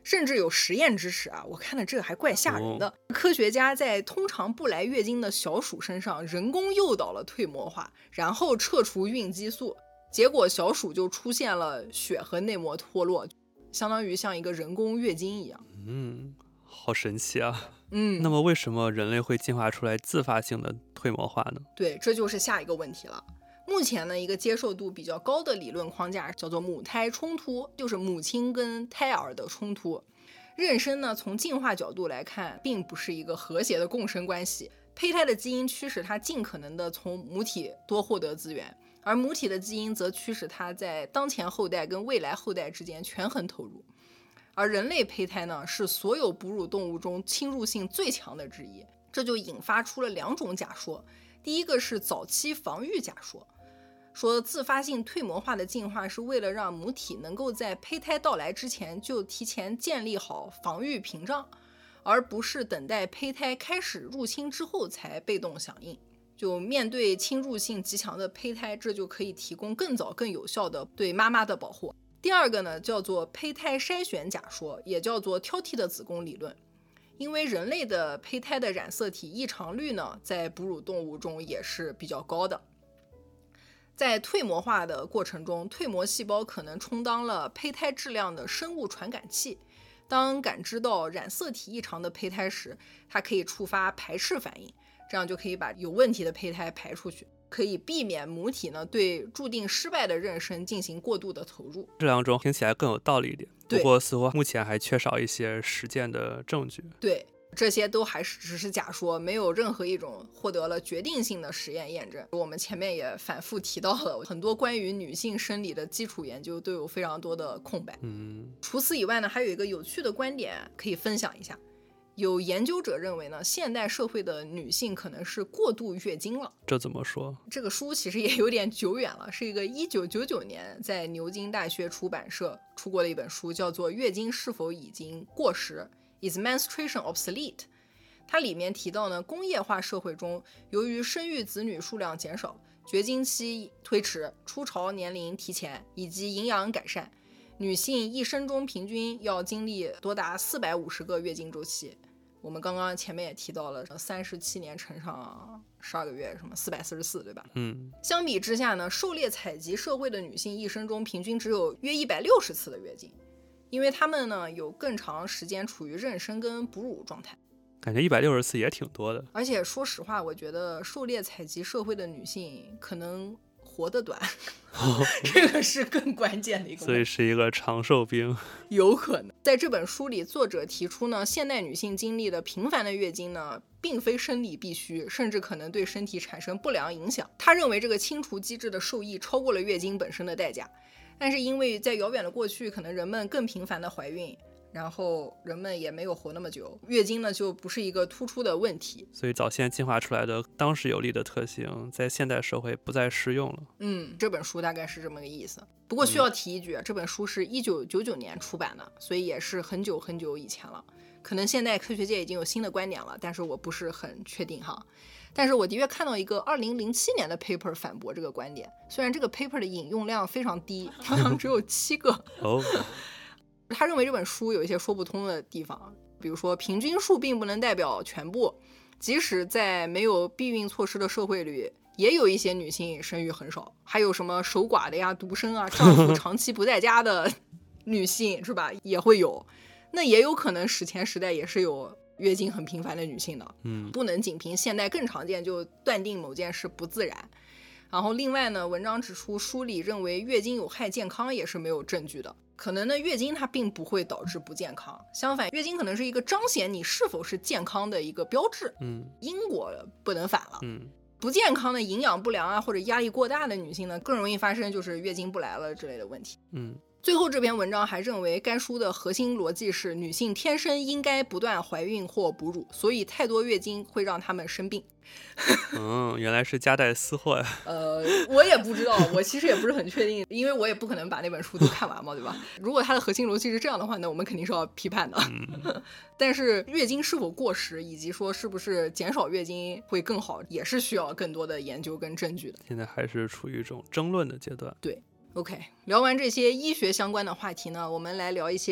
甚至有实验支持啊，我看了这个还怪吓人的。哦、科学家在通常不来月经的小鼠身上人工诱导了退膜化，然后撤除孕激素，结果小鼠就出现了血和内膜脱落，相当于像一个人工月经一样。 嗯，好神奇啊。 嗯， 那么为什么人类会进化出来自发性的退膜化呢？ 对，这就是下一个问题了。目前呢，一个接受度比较高的理论框架叫做母胎冲突，就是母亲跟胎儿的冲突。妊娠呢，从进化角度来看，并不是一个和谐的共生关系。胚胎的基因驱使它尽可能的从母体多获得资源，而母体的基因则驱使它在当前后代跟未来后代之间权衡投入。而人类胚胎呢，是所有哺乳动物中侵入性最强的之一，这就引发出了两种假说。第一个是早期防御假说，说自发性退膜化的进化是为了让母体能够在胚胎到来之前就提前建立好防御屏障，而不是等待胚胎开始入侵之后才被动响应。就面对侵入性极强的胚胎，这就可以提供更早更有效的对妈妈的保护。第二个呢，叫做胚胎筛选假说，也叫做挑剔的子宫理论。因为人类的胚胎的染色体异常率呢，在哺乳动物中也是比较高的。在退膜化的过程中，退膜细胞可能充当了胚胎质量的生物传感器。当感知到染色体异常的胚胎时，它可以触发排斥反应，这样就可以把有问题的胚胎排出去，可以避免母体呢对注定失败的妊娠进行过度的投入。 这两种听起来更有道理一点，不过似乎目前还缺少一些实践的证据。 对，这些都还是只是假说，没有任何一种获得了决定性的实验验证。我们前面也反复提到了，很多关于女性生理的基础研究都有非常多的空白。 嗯， 除此以外呢，还有一个有趣的观点可以分享一下。有研究者认为呢，现代社会的女性可能是过度月经了。 这怎么说？ 这个书其实也有点久远了，是一个一九九九年在牛津大学出版社出过的一本书，叫做《月经是否已经过时》Is Menstruation Obsolete？ 它里面提到呢，工业化社会中，由于生育子女数量减少、绝经期推迟、初潮年龄提前以及营养改善，女性一生中平均要经历多达四百五十个月经周期。我们刚刚前面也提到了，三十七年乘上十二个月，什么四百四十四，对吧？ 嗯。 相比之下呢，狩猎采集社会的女性一生中平均只有约一百六十次的月经，因为她们呢有更长时间处于妊娠跟哺乳状态。 感觉一百六十次也挺多的。 而且说实话，我觉得狩猎采集社会的女性可能活得短，哦、这个是更关键的一个问题， 所以是一个长寿兵。 有可能。在这本书里，作者提出呢，现代女性经历的频繁的月经呢，并非生理必须，甚至可能对身体产生不良影响。他认为这个清除机制的受益超过了月经本身的代价，但是因为在遥远的过去，可能人们更频繁的怀孕，然后人们也没有活那么久，月经呢就不是一个突出的问题， 所以早先进化出来的当时有利的特性在现代社会不再适用了。 嗯，这本书大概是这么个意思。不过需要提一句、嗯、这本书是一九九九年出版的，所以也是很久很久以前了，可能现在科学界已经有新的观点了，但是我不是很确定哈。但是我的确看到一个二零零七年的 paper 反驳这个观点，虽然这个 paper 的引用量非常低，好像只有七个哦。 他认为这本书有一些说不通的地方，比如说平均数并不能代表全部，即使在没有避孕措施的社会里，也有一些女性生育很少，还有什么守寡的呀、独生啊、丈夫长期不在家的女性是吧，也会有。那也有可能史前时代也是有月经很频繁的女性的， 嗯， 不能仅凭现代更常见就断定某件事不自然。然后另外呢，文章指出书里认为月经有害健康也是没有证据的。可能呢，月经它并不会导致不健康，相反，月经可能是一个彰显你是否是健康的一个标志。 嗯， 因果不能反了。 嗯， 不健康的营养不良啊，或者压力过大的女性呢，更容易发生就是月经不来了之类的问题。 嗯。 最后这篇文章还认为该书的核心逻辑是女性天生应该不断怀孕或哺乳，所以太多月经会让她们生病。 嗯，原来是夹带私货呀。 呃，我也不知道，我其实也不是很确定，因为我也不可能把那本书都看完嘛，对吧？如果它的核心逻辑是这样的话，那我们肯定是要批判的。 嗯、 但是月经是否过时，以及说是不是减少月经会更好，也是需要更多的研究跟证据的。 现在还是处于一种争论的阶段。 对。OK， 聊完这些医学相关的话题呢，我们来聊一些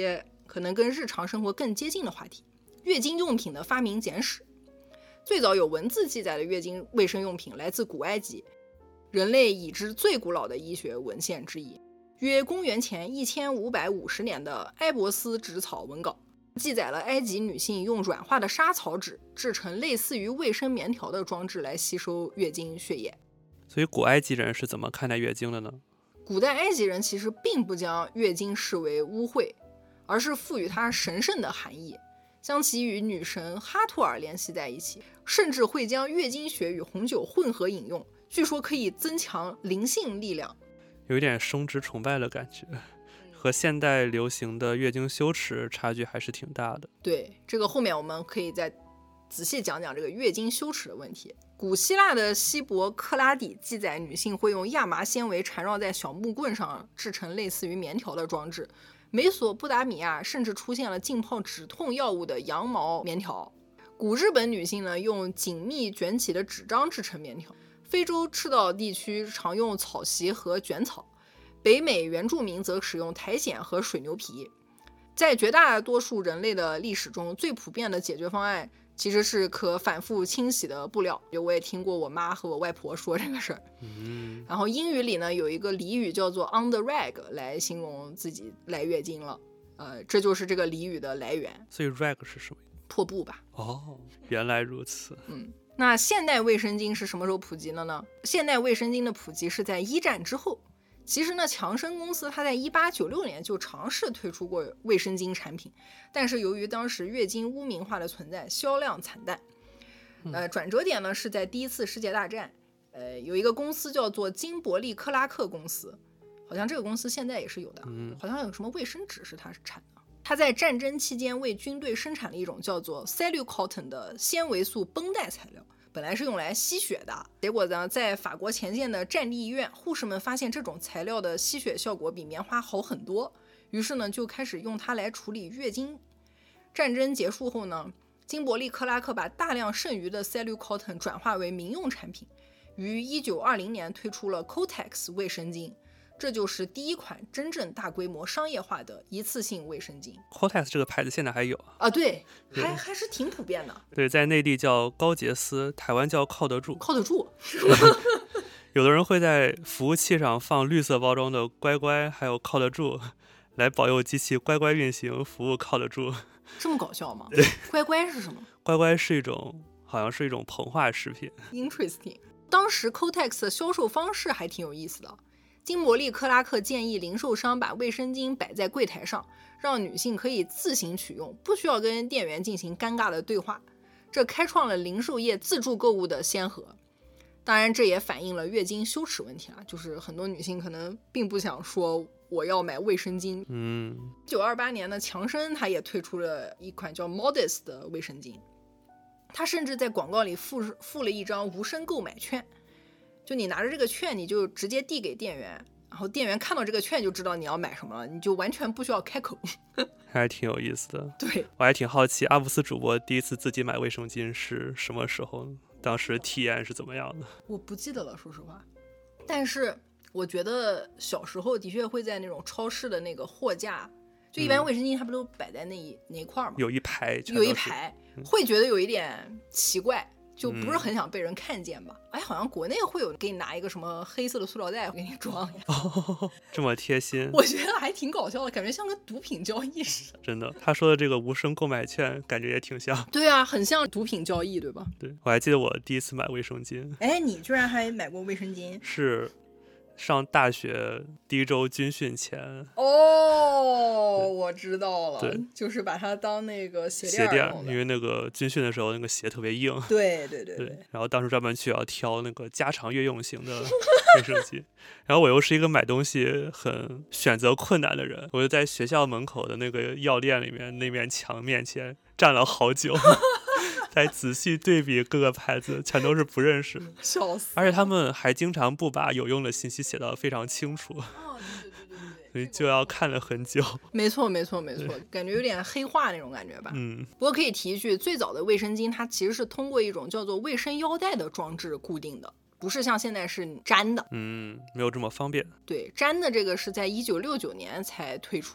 可能跟日常生活更接近的话题——月经用品的发明简史。最早有文字记载的月经卫生用品来自古埃及，人类已知最古老的医学文献之一，约公元前一千五百五十年的埃博斯纸草文稿，记载了埃及女性用软化的沙草纸制成类似于卫生棉条的装置来吸收月经血液。 所以古埃及人是怎么看待月经的呢？ 古代埃及人其实并不将月经视为污秽，而是赋予它神圣的含义，将其与女神哈图尔联系在一起，甚至会将月经血与红酒混合饮用，据说可以增强灵性力量， 有一点生殖崇拜的感觉，和现代流行的月经羞耻差距还是挺大的。 对，这个后面我们可以再仔细讲讲这个月经羞耻的问题。古希腊的希伯克拉底记载，女性会用亚麻纤维缠绕在小木棍上制成类似于棉条的装置。美索不达米亚甚至出现了浸泡止痛药物的羊毛棉条。古日本女性呢，用紧密卷起的纸张制成棉条。非洲赤道地区常用草席和卷草，北美原住民则使用苔藓和水牛皮。在绝大多数人类的历史中，最普遍的解决方案其实是可反复清洗的布料。我也听过我妈和我外婆说这个事儿。 嗯， 然后英语里呢有一个俚语叫做 on the rag 来形容自己来月经了，呃，这就是这个俚语的来源。 所以 rag 是什么？ 破布吧。 哦，原来如此。 嗯，那现代卫生巾是什么时候普及的呢？现代卫生巾的普及是在一战之后。其实呢，强生公司它在一八九六年就尝试推出过卫生巾产品，但是由于当时月经污名化的存在，销量惨淡。呃，转折点呢是在第一次世界大战，呃，有一个公司叫做金伯利克拉克公司，好像这个公司现在也是有的， 嗯， 好像有什么卫生纸是它产的。它在战争期间为军队生产了一种叫做 cellucotton 的纤维素绷带材料。本来是用来吸血的，结果呢，在法国前线的战地医院，护士们发现这种材料的吸血效果比棉花好很多，于是呢，就开始用它来处理月经。战争结束后呢，金伯利克拉克把大量剩余的 cellucotton 转化为民用产品，于一九二零年推出了 Kotex 卫生巾。这就是第一款真正大规模商业化的一次性卫生巾。 Kotex 这个牌子现在还有啊？对，还还是挺普遍的。 对，在内地叫高洁丝，台湾叫靠得住。 靠得住有的人会在服务器上放绿色包装的乖乖还有靠得住，来保佑机器乖乖运行，服务靠得住。 这么搞笑吗？乖乖是什么？ 乖乖是一种好像是一种膨化食品。 Interesting。 当时 Kotex 的销售方式还挺有意思的。金伯利克拉克建议零售商把卫生巾摆在柜台上，让女性可以自行取用，不需要跟店员进行尴尬的对话，这开创了零售业自助购物的先河。当然这也反映了月经羞耻问题啊，就是很多女性可能并不想说我要买卫生巾。 嗯， 一九二八年呢，强生它也推出了一款叫 Modest 的卫生巾，它甚至在广告里附附了一张无声购买券，就你拿着这个券，你就直接递给店员，然后店员看到这个券就知道你要买什么了，你就完全不需要开口。 还挺有意思的。 对， 我还挺好奇阿布斯主播第一次自己买卫生巾是什么时候呢？当时体验是怎么样的？ 我不记得了，说实话。但是我觉得小时候的确会在那种超市的那个货架，就一般卫生巾它不都摆在那一、嗯、那一块吗？ 有一排， 有一排，会觉得有一点奇怪。就不是很想被人看见吧、嗯、哎，好像国内会有给你拿一个什么黑色的塑料袋给你装呀、 哦、这么贴心， 我觉得还挺搞笑的，感觉像个毒品交易似的。 真的，他说的这个无声购买券感觉也挺像。 对啊，很像毒品交易，对吧？ 对，我还记得我第一次买卫生巾。 哎，你居然还买过卫生巾？ 是上大学第一周军训前。 哦，我知道了， 对， 就是把它当那个鞋垫鞋垫， 因为那个军训的时候那个鞋特别硬。 对对对对, 对, 对，然后当时专门去要挑那个加长越用型的卫生巾，然后我又是一个买东西很选择困难的人，我就在学校门口的那个药店里面那面墙面前站了好久。再仔细对比各个牌子，全都是不认识， 笑死！ 而且他们还经常不把有用的信息写到非常清楚， 哦，对对对对对， 所以就要看了很久。 没错没错没错，感觉有点黑化那种感觉吧。 嗯， 不过可以提一句，最早的卫生巾它其实是通过一种叫做卫生腰带的装置固定的，不是像现在是粘的。 嗯，没有这么方便。 对，粘的这个是在一九六九年才推出的。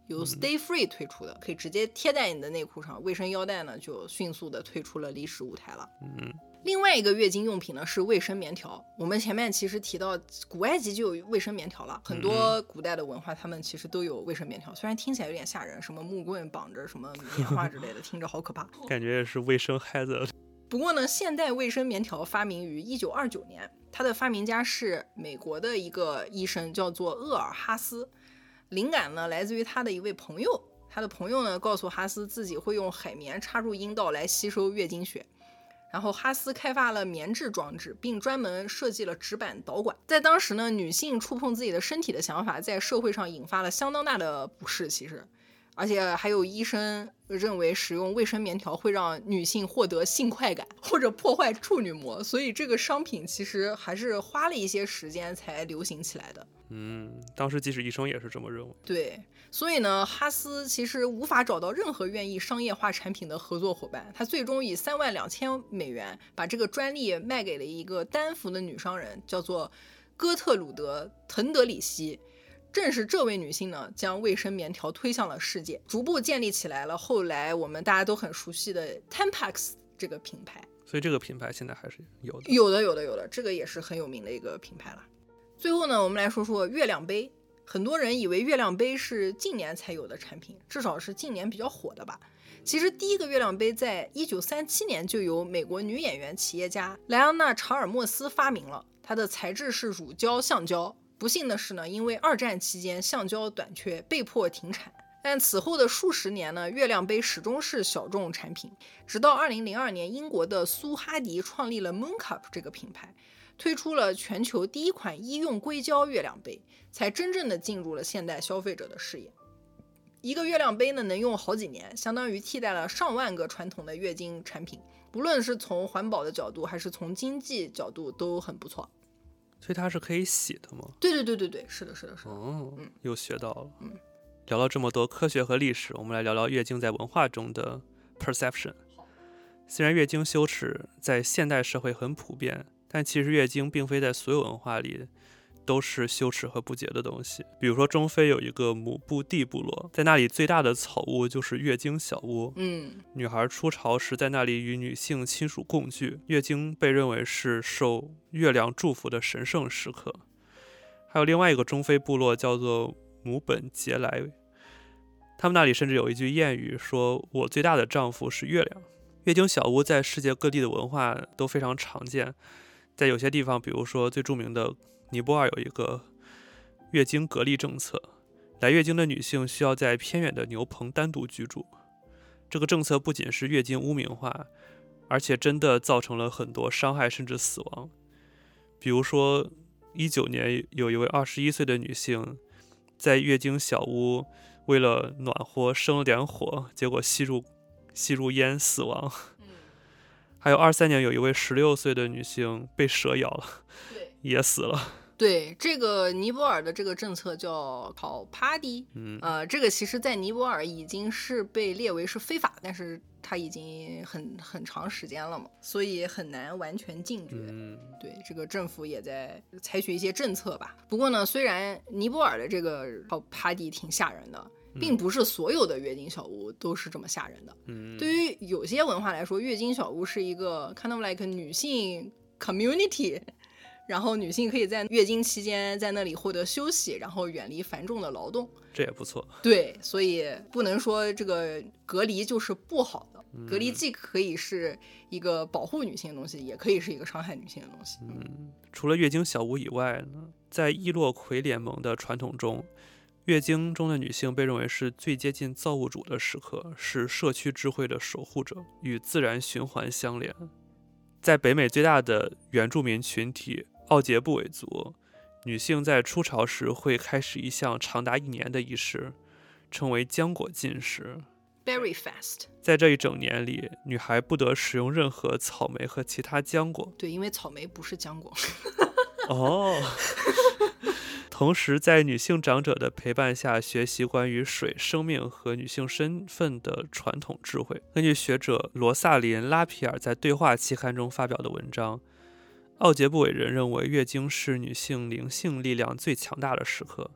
由 Stay Free 推出的，可以直接贴在你的内裤上，卫生腰带呢就迅速的退出了历史舞台了。 嗯， 另外一个月经用品呢是卫生棉条。我们前面其实提到古埃及就有卫生棉条了，很多古代的文化他们其实都有卫生棉条，虽然听起来有点吓人，什么木棍绑着什么棉花之类的听着好可怕， 感觉也是卫生孩子。 不过呢，现代卫生棉条发明于一九二九年，它的发明家是美国的一个医生，叫做厄尔哈斯。灵感呢来自于他的一位朋友，他的朋友呢告诉哈斯自己会用海绵插入阴道来吸收月经血，然后哈斯开发了棉质装置，并专门设计了纸板导管。在当时呢，女性触碰自己的身体的想法在社会上引发了相当大的不适，其实而且还有医生认为使用卫生棉条会让女性获得性快感或者破坏处女膜，所以这个商品其实还是花了一些时间才流行起来的。 嗯，当时即使医生也是这么认为。 对，所以呢，哈斯其实无法找到任何愿意商业化产品的合作伙伴，他最终以三万两千美元把这个专利卖给了一个丹佛的女商人，叫做哥特鲁德·滕德里希。正是这位女性呢，将卫生棉条推向了世界，逐步建立起来了后来我们大家都很熟悉的 Tampax 这个品牌。 所以这个品牌现在还是有的， 有的，有的，有的，这个也是很有名的一个品牌了。最后呢，我们来说说月亮杯。很多人以为月亮杯是近年才有的产品，至少是近年比较火的吧。其实第一个月亮杯在一九三七年就由美国女演员企业家莱昂娜·查尔莫斯发明了，它的材质是乳胶橡胶。不幸的是呢，因为二战期间橡胶短缺，被迫停产。但此后的数十年呢，月亮杯始终是小众产品。直到二零零二年，英国的苏哈迪创立了 Moon Cup 这个品牌，推出了全球第一款医用硅胶月亮杯，才真正的进入了现代消费者的视野。一个月亮杯呢，能用好几年，相当于替代了上万个传统的月经产品，不论是从环保的角度还是从经济角度都很不错。 所以它是可以洗的吗？ 对对对对对，是的是的是的。 哦， 嗯， 又学到了。 嗯， 聊了这么多科学和历史，我们来聊聊月经在文化中的 perception。虽然月经羞耻在现代社会很普遍，但其实月经并非在所有文化里都是羞耻和不洁的东西。比如说中非有一个姆布地部落，在那里最大的草屋就是月经小屋。 嗯， 女孩出巢时在那里与女性亲属共聚，月经被认为是受月亮祝福的神圣时刻。还有另外一个中非部落叫做姆本杰莱，他们那里甚至有一句谚语说，我最大的丈夫是月亮。月经小屋在世界各地的文化都非常常见，在有些地方，比如说最著名的尼泊尔有一个月经隔离政策，来月经的女性需要在偏远的牛棚单独居住。这个政策不仅是月经污名化，而且真的造成了很多伤害甚至死亡。比如说一九年有一位二十一岁的女性在月经小屋为了暖和生了点火，结果吸入吸入烟死亡。还有二三年有一位十六岁的女性被蛇咬了，也死了。 对，这个尼泊尔的这个政策叫考帕迪， 嗯， 呃，这个其实在尼泊尔已经是被列为是非法，但是它已经很很长时间了嘛，所以很难完全禁绝。 嗯， 对，这个政府也在采取一些政策吧。不过呢，虽然尼泊尔的这个考帕迪挺吓人的，并不是所有的月经小屋都是这么吓人的。 嗯， 对于有些文化来说，月经小屋是一个 kind of like 女性 community， 然后女性可以在月经期间在那里获得休息，然后远离繁重的劳动， 这也不错。 对，所以不能说这个隔离就是不好的。 嗯、 隔离既可以是一个保护女性的东西，也可以是一个伤害女性的东西。 嗯，除了月经小屋以外呢，在伊洛魁联盟的传统中，月经中的女性被认为是最接近造物主的时刻，是社区智慧的守护者，与自然循环相连。在北美最大的原住民群体奥杰布韦族，女性在初潮时会开始一项长达一年的仪式，称为浆果禁食 Berry Fast。 在这一整年里，女孩不得食用任何草莓和其他浆果。 对，因为草莓不是浆果。 哦。同时在女性长者的陪伴下学习关于水、生命和女性身份的传统智慧。根据学者罗萨琳·拉皮尔在对话期刊中发表的文章，奥杰布韦人认为月经是女性灵性力量最强大的时刻，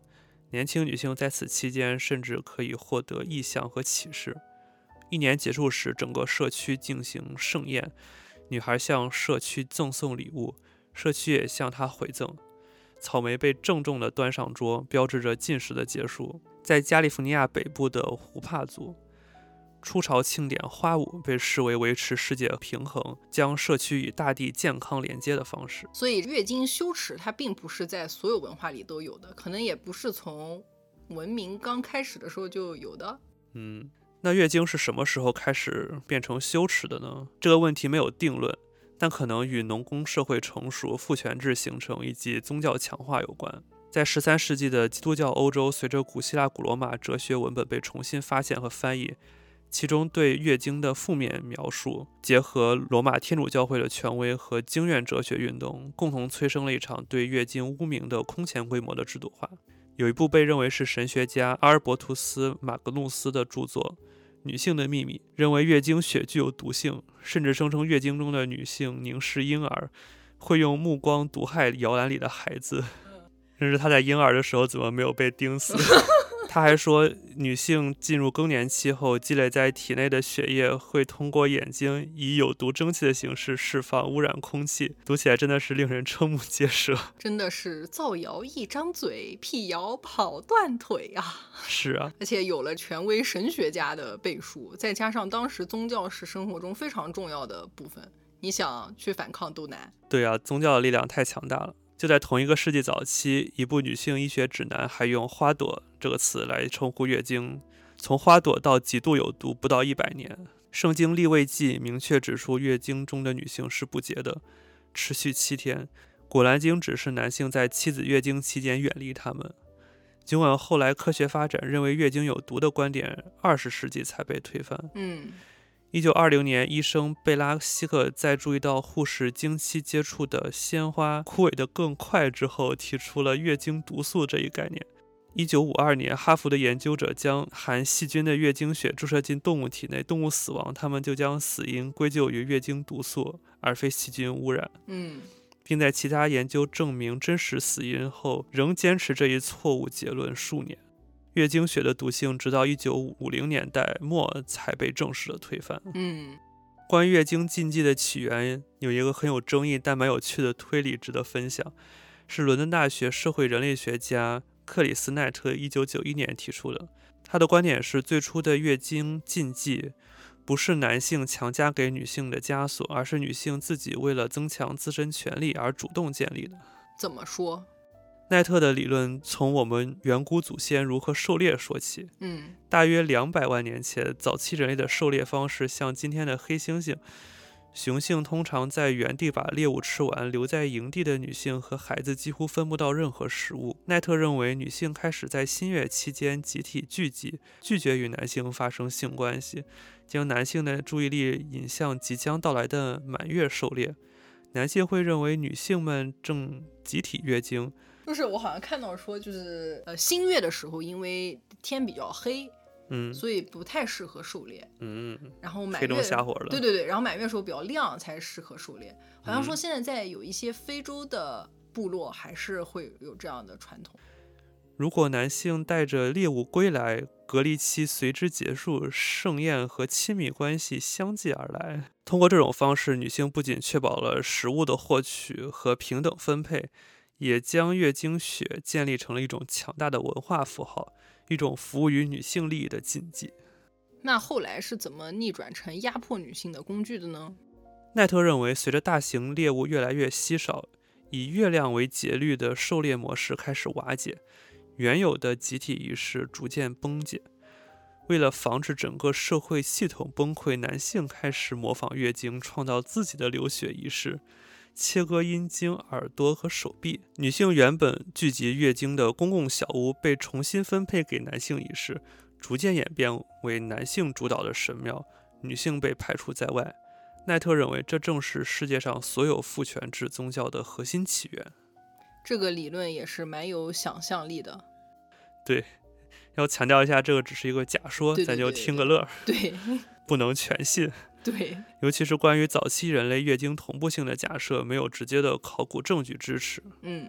年轻女性在此期间甚至可以获得意象和启示。一年结束时，整个社区进行盛宴，女孩向社区赠送礼物，社区也向她回赠。草莓被郑重地端上桌，标志着禁食的结束。在加利福尼亚北部的胡帕族，初潮庆典花舞被视为维持世界平衡、将社区与大地健康连接的方式。 所以月经羞耻它并不是在所有文化里都有的，可能也不是从文明刚开始的时候就有的。 嗯，那月经是什么时候开始变成羞耻的呢？这个问题没有定论，但可能与农工社会成熟、父权制形成以及宗教强化有关。在十三世纪的基督教欧洲，随着古希腊、古罗马哲学文本被重新发现和翻译，其中对月经的负面描述，结合罗马天主教会的权威和经院哲学运动，共同催生了一场对月经污名的空前规模的制度化。有一部被认为是神学家阿尔伯图斯·马格努斯的著作《女性的秘密》，认为月经血具有毒性，甚至声称月经中的女性凝视婴儿，会用目光毒害摇篮里的孩子。但是她在婴儿的时候怎么没有被钉死？他还说，女性进入更年期后，积累在体内的血液会通过眼睛以有毒蒸汽的形式释放，污染空气。读起来真的是令人瞠目结舌， 真的是造谣一张嘴，辟谣跑断腿啊！ 是啊， 而且有了权威神学家的背书，再加上当时宗教是生活中非常重要的部分，你想去反抗都难。 对啊，宗教的力量太强大了。就在同一个世纪早期，一部女性医学指南还用花朵这个词来称呼月经。从花朵到极度有毒不到一百年。圣经利未记明确指出，月经中的女性是不洁的，持续七天。古兰经指示男性在妻子月经期间远离她们。尽管后来科学发展认为月经有毒的观点，二十世纪才被推翻。 嗯。 一九二零年，医生贝拉希克在注意到护士经期接触的鲜花枯萎得更快之后，提出了月经毒素这一概念。一九五二年，哈佛的研究者将含细菌的月经血注射进动物体内，动物死亡，他们就将死因归咎于月经毒素，而非细菌污染。 嗯， 并在其他研究证明真实死因后，仍坚持这一错误结论数年。月经血的毒性直到一九五零年代末才被正式的推翻。 嗯， 关于月经禁忌的起源，有一个很有争议但蛮有趣的推理值得分享，是伦敦大学社会人类学家克里斯奈特一九九一年提出的。他的观点是，最初的月经禁忌不是男性强加给女性的枷锁，而是女性自己为了增强自身权利而主动建立的。 怎么说？ 奈特的理论从我们远古祖先如何狩猎说起。 嗯， 大约两百万年前，早期人类的狩猎方式像今天的黑猩猩。雄性通常在原地把猎物吃完，留在营地的女性和孩子几乎分不到任何食物。奈特认为，女性开始在新月期间集体聚集，拒绝与男性发生性关系，将男性的注意力引向即将到来的满月狩猎。男性会认为女性们正集体月经。 就是我好像看到说，就是呃新月的时候，因为天比较黑， 嗯， 所以不太适合狩猎。 嗯， 然后满黑中月瞎火了。 对对对，然后满月的时候比较亮才适合狩猎。好像说现在在有一些非洲的部落还是会有这样的传统。 如果男性带着猎物归来，隔离期随之结束，盛宴和亲密关系相继而来。通过这种方式，女性不仅确保了食物的获取和平等分配，也将月经血建立成了一种强大的文化符号，一种服务于女性利益的禁忌。 那后来是怎么逆转成压迫女性的工具的呢？ 奈特认为，随着大型猎物越来越稀少，以月亮为节律的狩猎模式开始瓦解，原有的集体仪式逐渐崩解。为了防止整个社会系统崩溃，男性开始模仿月经，创造自己的流血仪式，切割阴茎、耳朵和手臂。女性原本聚集月经的公共小屋被重新分配给男性仪式，逐渐演变为男性主导的神庙，女性被排除在外。奈特认为，这正是世界上所有父权制宗教的核心起源。 这个理论也是蛮有想象力的。 对，要强调一下，这个只是一个假说， 对对对咱就听个乐。 对， 不能全信。 对， 尤其是关于早期人类月经同步性的假设，没有直接的考古证据支持。 嗯，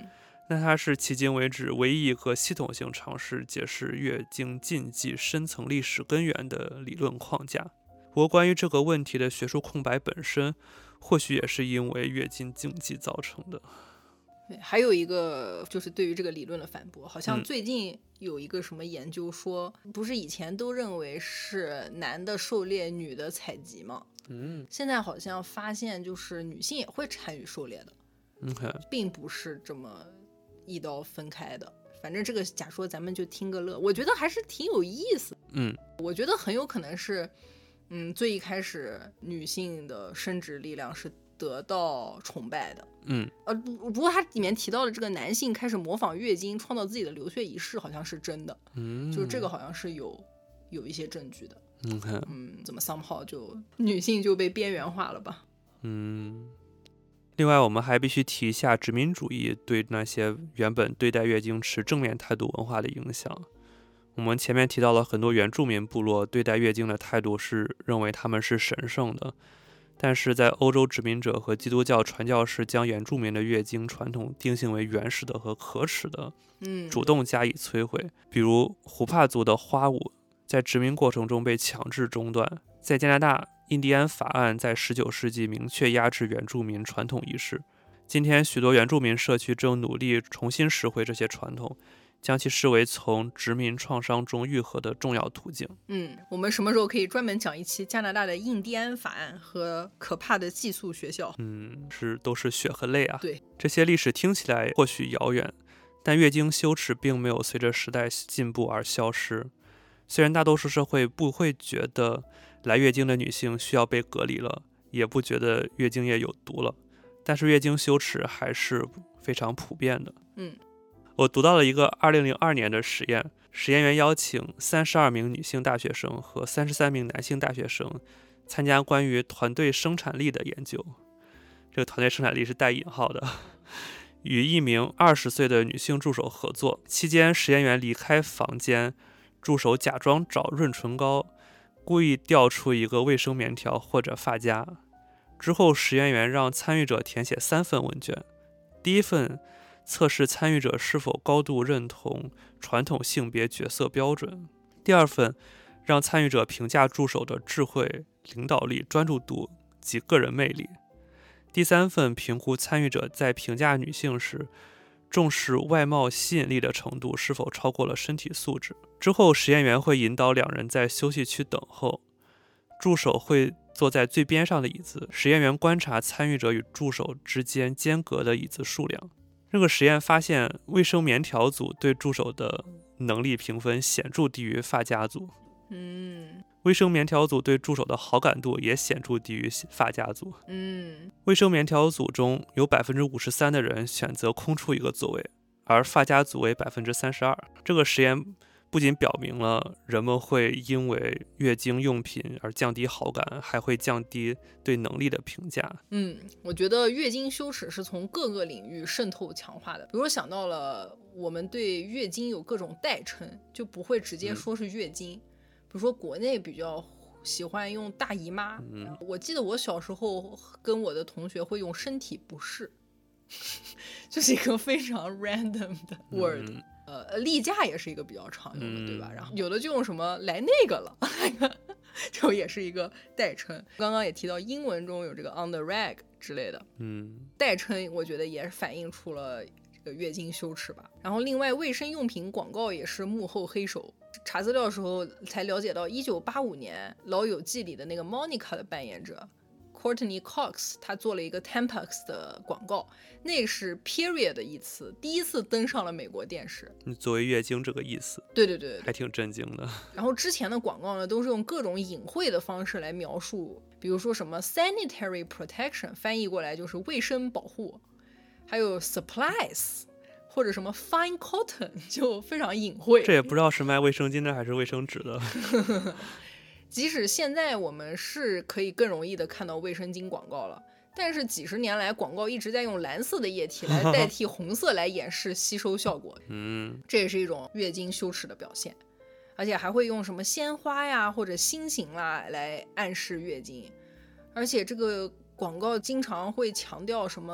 那它是迄今为止唯一一个系统性尝试解释月经禁忌深层历史根源的理论框架。不过关于这个问题的学术空白本身，或许也是因为月经禁忌造成的。 对，还有一个就是对于这个理论的反驳，好像最近有一个什么研究说，嗯、不是以前都认为是男的狩猎，女的采集吗？ 嗯， 现在好像发现就是女性也会参与狩猎的， 嗯， 并不是这么一刀分开的。反正这个假说咱们就听个乐，我觉得还是挺有意思。 嗯， 我觉得很有可能是，嗯，最一开始女性的生殖力量是得到崇拜的。 嗯， 呃，不不过它里面提到的这个男性开始模仿月经创造自己的流血仪式，好像是真的。 嗯， 就是这个好像是有有一些证据的。 嗯， 嗯，怎么 somehow 就女性就被边缘化了吧？ 嗯。另外，我们还必须提一下殖民主义对那些原本对待月经持正面态度文化的影响。我们前面提到了很多原住民部落对待月经的态度是认为他们是神圣的，但是在欧洲殖民者和基督教传教士将原住民的月经传统定性为原始的和可耻的， 嗯， 主动加以摧毁。比如胡帕族的花舞在殖民过程中被强制中断。在加拿大，印第安法案在十九世纪明确压制原住民传统仪式。今天许多原住民社区正努力重新拾回这些传统，将其视为从殖民创伤中愈合的重要途径。 嗯，我们什么时候可以专门讲一期加拿大的印第安法案和可怕的寄宿学校？ 嗯，是都是血和泪啊。 对， 这些历史听起来或许遥远，但月经羞耻并没有随着时代进步而消失。虽然大多数社会不会觉得来月经的女性需要被隔离了，也不觉得月经液有毒了，但是月经羞耻还是非常普遍的。 嗯， 我读到了一个二零零二年的实验，实验员邀请三十二名女性大学生和三十三名男性大学生参加关于团队生产力的研究。这个团队生产力是带引号的。与一名二十岁的女性助手合作，期间实验员离开房间，助手假装找润唇膏，故意调出一个卫生棉条或者发夹。之后实验员让参与者填写三份问卷，第一份测试参与者是否高度认同传统性别角色标准，第二份让参与者评价助手的智慧、领导力、专注度及个人魅力，第三份评估参与者在评价女性时重视外貌吸引力的程度是否超过了身体素质。之后实验员会引导两人在休息区等候，助手会坐在最边上的椅子，实验员观察参与者与助手之间间隔的椅子数量。这个实验发现，卫生棉条组对助手的能力评分显著低于发夹组。 嗯， 卫生棉条组对助手的好感度也显著低于发夹组。 嗯， 卫生棉条组中有 百分之五十三 的人选择空出一个座位，而发夹组为 百分之三十二。这个实验不仅表明了人们会因为月经用品而降低好感，还会降低对能力的评价。 嗯，我觉得月经羞耻是从各个领域渗透强化的。比如我想到了我们对月经有各种代称，就不会直接说是月经。嗯，比如说国内比较喜欢用大姨妈，嗯，我记得我小时候跟我的同学会用身体不适，就是一个非常 random 的 word。嗯，呃，例假也是一个比较常用的，嗯，对吧？然后有的就用什么来那个了，就也是一个代称。刚刚也提到英文中有这个 on the rag 之类的，嗯，代称我觉得也反映出了这个月经羞耻吧。然后另外卫生用品广告也是幕后黑手。查资料的时候才了解到，一九八五年《老友记》里的那个 Monica 的扮演者 Courtney Cox， 他做了一个 Tampax 的广告，那是 period 的一词，第一次登上了美国电视。 你作为月经这个意思， 对对 对, 对， 还挺震惊的。 然后之前的广告呢，都是用各种隐晦的方式来描述，比如说什么 sanitary protection， 翻译过来就是卫生保护，还有 supplies。或者什么 fine cotton， 就非常隐晦， 这也不知道是卖卫生巾的还是卫生纸的。 即使现在我们是可以更容易的看到卫生巾广告了，但是几十年来广告一直在用蓝色的液体来代替红色来掩饰吸收效果。嗯，这也是一种月经羞耻的表现，而且还会用什么鲜花呀或者心形啦来暗示月经，而且这个广告经常会强调什么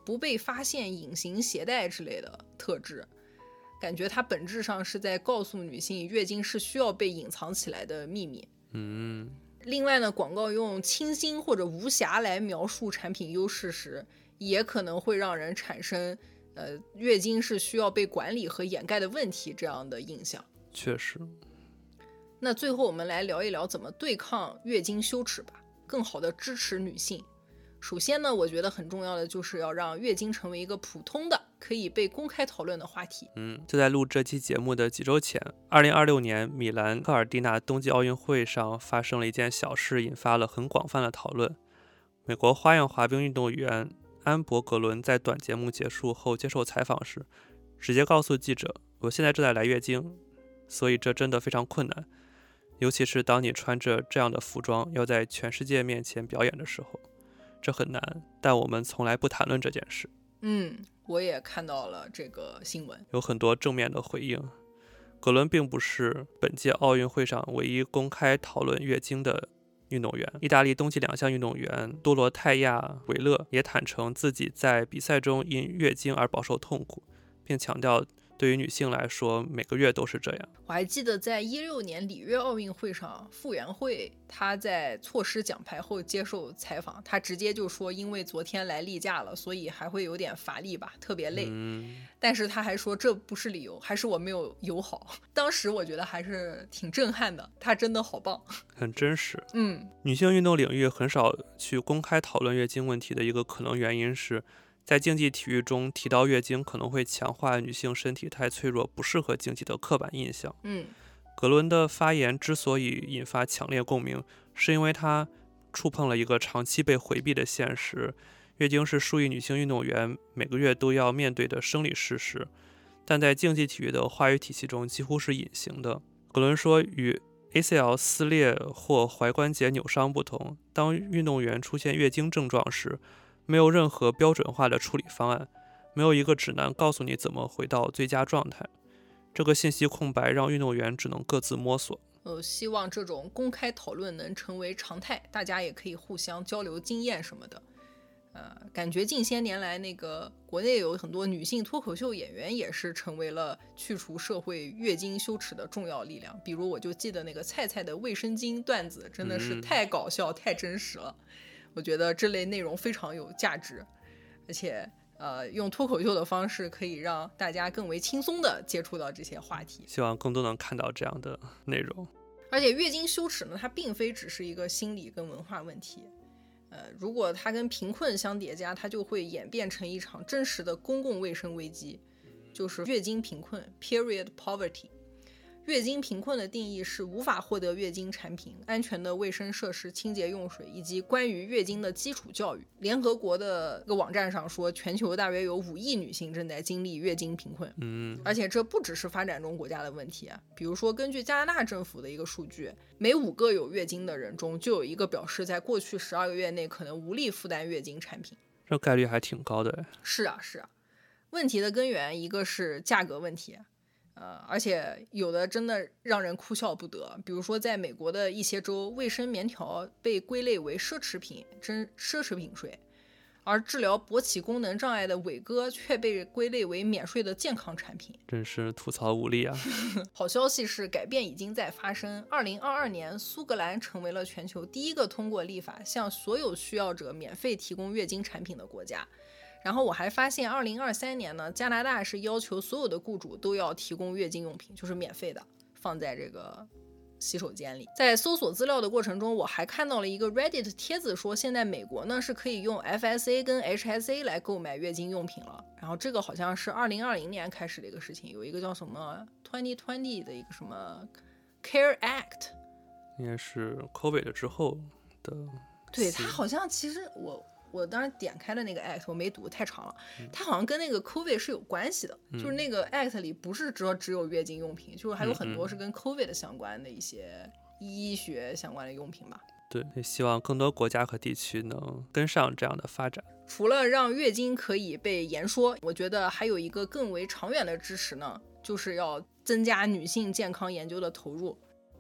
不被发现隐形携带之类的特质，感觉它本质上是在告诉女性月经是需要被隐藏起来的秘密。 嗯， 另外呢，广告用清新或者无瑕来描述产品优势时，也可能会让人产生呃月经是需要被管理和掩盖的问题这样的印象。 确实。 那最后我们来聊一聊怎么对抗月经羞耻吧，更好的支持女性。首先呢，我觉得很重要的就是要让月经成为一个普通的可以被公开讨论的话题。 嗯，就在录这期节目的几周前，二零二六年米兰科尔蒂纳冬季奥运会上发生了一件小事，引发了很广泛的讨论。美国花样滑冰运动员安博格伦在短节目结束后接受采访时，直接告诉记者：“我现在正在来月经，所以这真的非常困难，尤其是当你穿着这样的服装要在全世界面前表演的时候。这很难，但我们从来不谈论这件事。” 嗯，我也看到了这个新闻， 有很多正面的回应。格伦并不是本届奥运会上唯一公开讨论月经的运动员，意大利冬季两项运动员多罗泰亚·维勒也坦诚自己在比赛中因月经而饱受痛苦，并强调对于女性来说每个月都是这样。 我还记得在一六年里约奥运会上，傅园慧她在错失奖牌后接受采访，她直接就说因为昨天来例假了，所以还会有点乏力吧，特别累、嗯、但是她还说这不是理由，还是我没有游好。当时我觉得还是挺震撼的，她真的好棒， 很真实。 嗯， 女性运动领域很少去公开讨论月经问题的一个可能原因是，在竞技体育中提到月经可能会强化女性身体太脆弱不适合竞技的刻板印象。 嗯， 格伦的发言之所以引发强烈共鸣，是因为他触碰了一个长期被回避的现实，月经是数亿女性运动员每个月都要面对的生理事实，但在竞技体育的话语体系中几乎是隐形的。格伦说，与 A C L 撕裂或踝关节扭伤不同，当运动员出现月经症状时，没有任何标准化的处理方案，没有一个指南告诉你怎么回到最佳状态。这个信息空白让运动员只能各自摸索。 呃，希望这种公开讨论能成为常态，大家也可以互相交流经验什么的。呃，感觉近些年来，那个国内有很多女性脱口秀演员也是成为了去除社会月经羞耻的重要力量。比如，我就记得那个菜菜的卫生巾段子，真的是太搞笑、嗯、太真实了。我觉得这类内容非常有价值，而且呃，用脱口秀的方式可以让大家更为轻松地接触到这些话题。 希望更多能看到这样的内容。 而且月经羞耻呢，它并非只是一个心理跟文化问题，呃，如果它跟贫困相叠加，它就会演变成一场真实的公共卫生危机，就是月经贫困 period poverty。月经贫困的定义是无法获得月经产品、安全的卫生设施、清洁用水以及关于月经的基础教育。联合国的一个网站上说，全球大约有五亿女性正在经历月经贫困。 嗯， 而且这不只是发展中国家的问题啊，比如说根据加拿大政府的一个数据，每五个有月经的人中就有一个表示在过去十二个月内可能无力负担月经产品。 这概率还挺高的。 是啊，是啊。问题的根源一个是价格问题。呃，而且有的真的让人哭笑不得，比如说在美国的一些州，卫生棉条被归类为奢侈品，真奢侈品税，而治疗勃起功能障碍的伟哥却被归类为免税的健康产品， 真是吐槽无力啊。 好消息是改变已经在发生，二零二二年苏格兰成为了全球第一个通过立法向所有需要者免费提供月经产品的国家。然后我还发现二零二三年呢，加拿大是要求所有的雇主都要提供月经用品，就是免费的，放在这个洗手间里。在搜索资料的过程中，我还看到了一个 Reddit 帖子说，现在美国呢是可以用 F S A 跟 H S A 来购买月经用品了。然后这个好像是二零二零年开始的一个事情，有一个叫什么二零二零的一个什么 Care Act， 应该是 COVID 之后的。 对，它好像其实我。我当时点开了那个 act， 我没读，太长了。它好像跟那个 COVID 是有关系的，嗯、就是那个 act 里不是只只有月经用品，就是还有很多是跟 COVID 相关的一些医学相关的用品吧。 对，也希望更多国家和地区能跟上这样的发展。 除了让月经可以被言说，我觉得还有一个更为长远的支持呢，就是要增加女性健康研究的投入。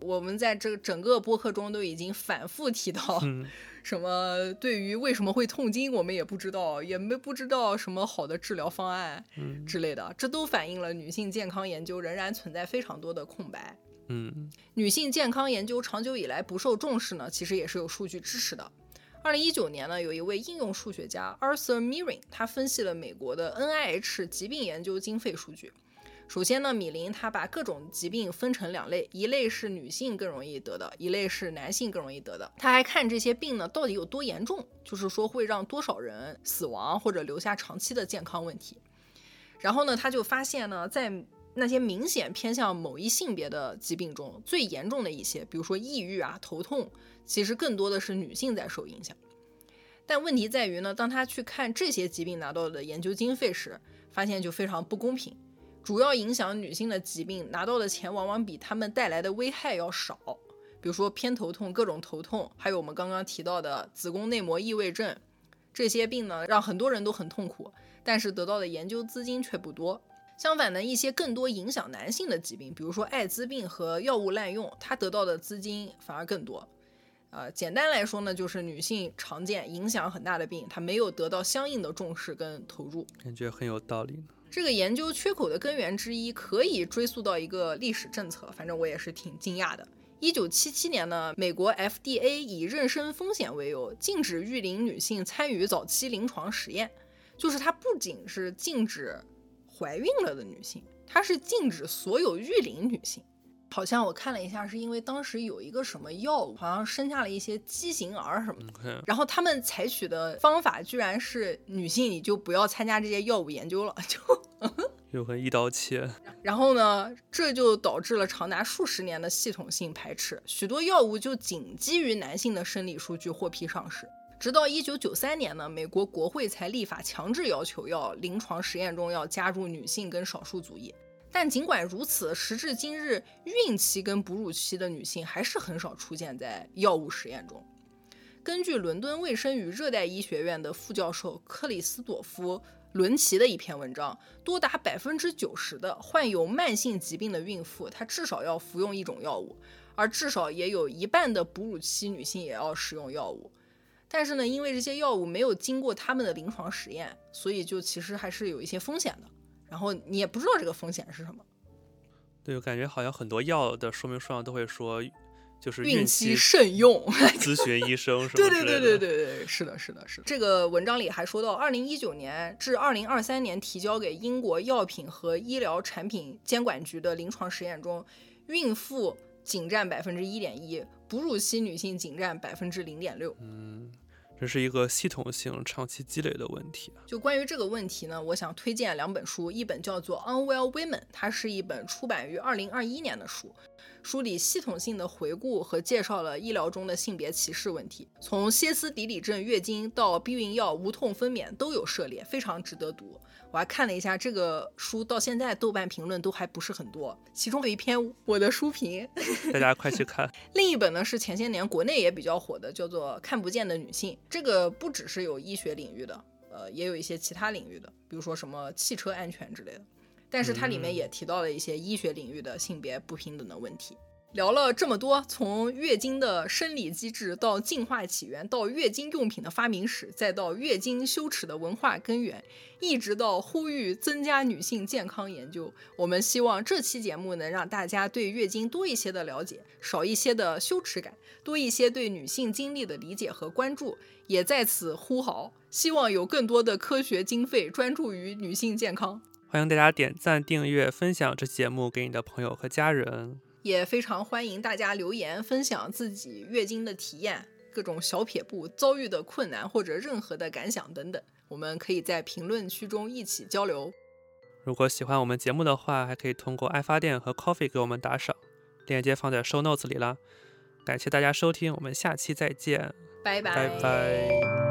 我们在这整个播客中都已经反复提到、 嗯、 什么对于为什么会痛经我们也不知道，也没不知道什么好的治疗方案之类的、嗯、这都反映了女性健康研究仍然存在非常多的空白。 嗯， 女性健康研究长久以来不受重视呢，其实也是有数据支持的。二零一九年呢，有一位应用数学家 Arthur Miring， 他分析了美国的 N I H 疾病研究经费数据。首先呢，米林他把各种疾病分成两类，一类是女性更容易得的，一类是男性更容易得的。他还看这些病呢到底有多严重，就是说会让多少人死亡或者留下长期的健康问题。然后呢，他就发现呢，在那些明显偏向某一性别的疾病中，最严重的一些，比如说抑郁啊、头痛，其实更多的是女性在受影响。但问题在于呢，当他去看这些疾病拿到的研究经费时，发现就非常不公平。主要影响女性的疾病拿到的钱往往比他们带来的危害要少，比如说偏头痛、各种头痛，还有我们刚刚提到的子宫内膜异位症，这些病呢让很多人都很痛苦，但是得到的研究资金却不多。相反的，一些更多影响男性的疾病，比如说艾滋病和药物滥用，它得到的资金反而更多。呃，简单来说呢，就是女性常见影响很大的病，它没有得到相应的重视跟投入。 感觉很有道理。 这个研究缺口的根源之一可以追溯到一个历史政策，反正我也是挺惊讶的。一九七七年呢，美国 F D A 以妊娠风险为由，禁止育龄女性参与早期临床实验。就是它不仅是禁止怀孕了的女性，它是禁止所有育龄女性。好像我看了一下，是因为当时有一个什么药物，好像生下了一些畸形儿什么的， okay. 然后他们采取的方法居然是女性你就不要参加这些药物研究了，就有很一刀切。 然后呢，这就导致了长达数十年的系统性排斥，许多药物就仅基于男性的生理数据获批上市。直到一九九三年呢，美国国会才立法强制要求要临床实验中要加入女性跟少数族裔。但尽管如此，时至今日，孕期跟哺乳期的女性还是很少出现在药物实验中。根据伦敦卫生与热带医学院的副教授克里斯朵夫·伦奇的一篇文章，多达百分之九十的患有慢性疾病的孕妇，她至少要服用一种药物，而至少也有一半的哺乳期女性也要使用药物。但是呢，因为这些药物没有经过他们的临床实验，所以就其实还是有一些风险的。然后你也不知道这个风险是什么。 对，我感觉好像很多药的说明书上都会说，就是孕期慎用， 咨询医生什么之类的。对对对对对对，是的，是的，是的。这个文章里还说到，二零一九年至二零二三年提交给英国药品和医疗产品监管局的临床实验中，孕妇仅占百分之一点一，哺乳期女性仅占百分之零点六。 嗯。这是一个系统性长期积累的问题。 就关于这个问题呢，我想推荐两本书，一本叫做 Unwell Women， 它是一本出版于二零二一年的书，书里系统性的回顾和介绍了医疗中的性别歧视问题，从歇斯底里症、月经到避孕药、无痛分娩都有涉猎，非常值得读。我还看了一下这个书，到现在豆瓣评论都还不是很多，其中有一篇我的书评， 大家快去看。 另一本呢是前些年国内也比较火的，叫做《看不见的女性》，这个不只是有医学领域的，呃，也有一些其他领域的，比如说什么汽车安全之类的，但是它里面也提到了一些医学领域的性别不平等的问题。聊了这么多，从月经的生理机制到进化起源，到月经用品的发明史，再到月经羞耻的文化根源，一直到呼吁增加女性健康研究，我们希望这期节目能让大家对月经多一些的了解，少一些的羞耻感，多一些对女性经历的理解和关注，也在此呼号，希望有更多的科学经费专注于女性健康。 欢迎大家点赞、订阅、分享这期节目给你的朋友和家人。 也非常欢迎大家留言分享自己月经的体验，各种小撇步遭遇的困难或者任何的感想等等，我们可以在评论区中一起交流。 如果喜欢我们节目的话，还可以通过爱发电和 Coffee 给我们打赏，链接放在 show notes 里啦。感谢大家收听，我们下期再见， 拜拜拜拜。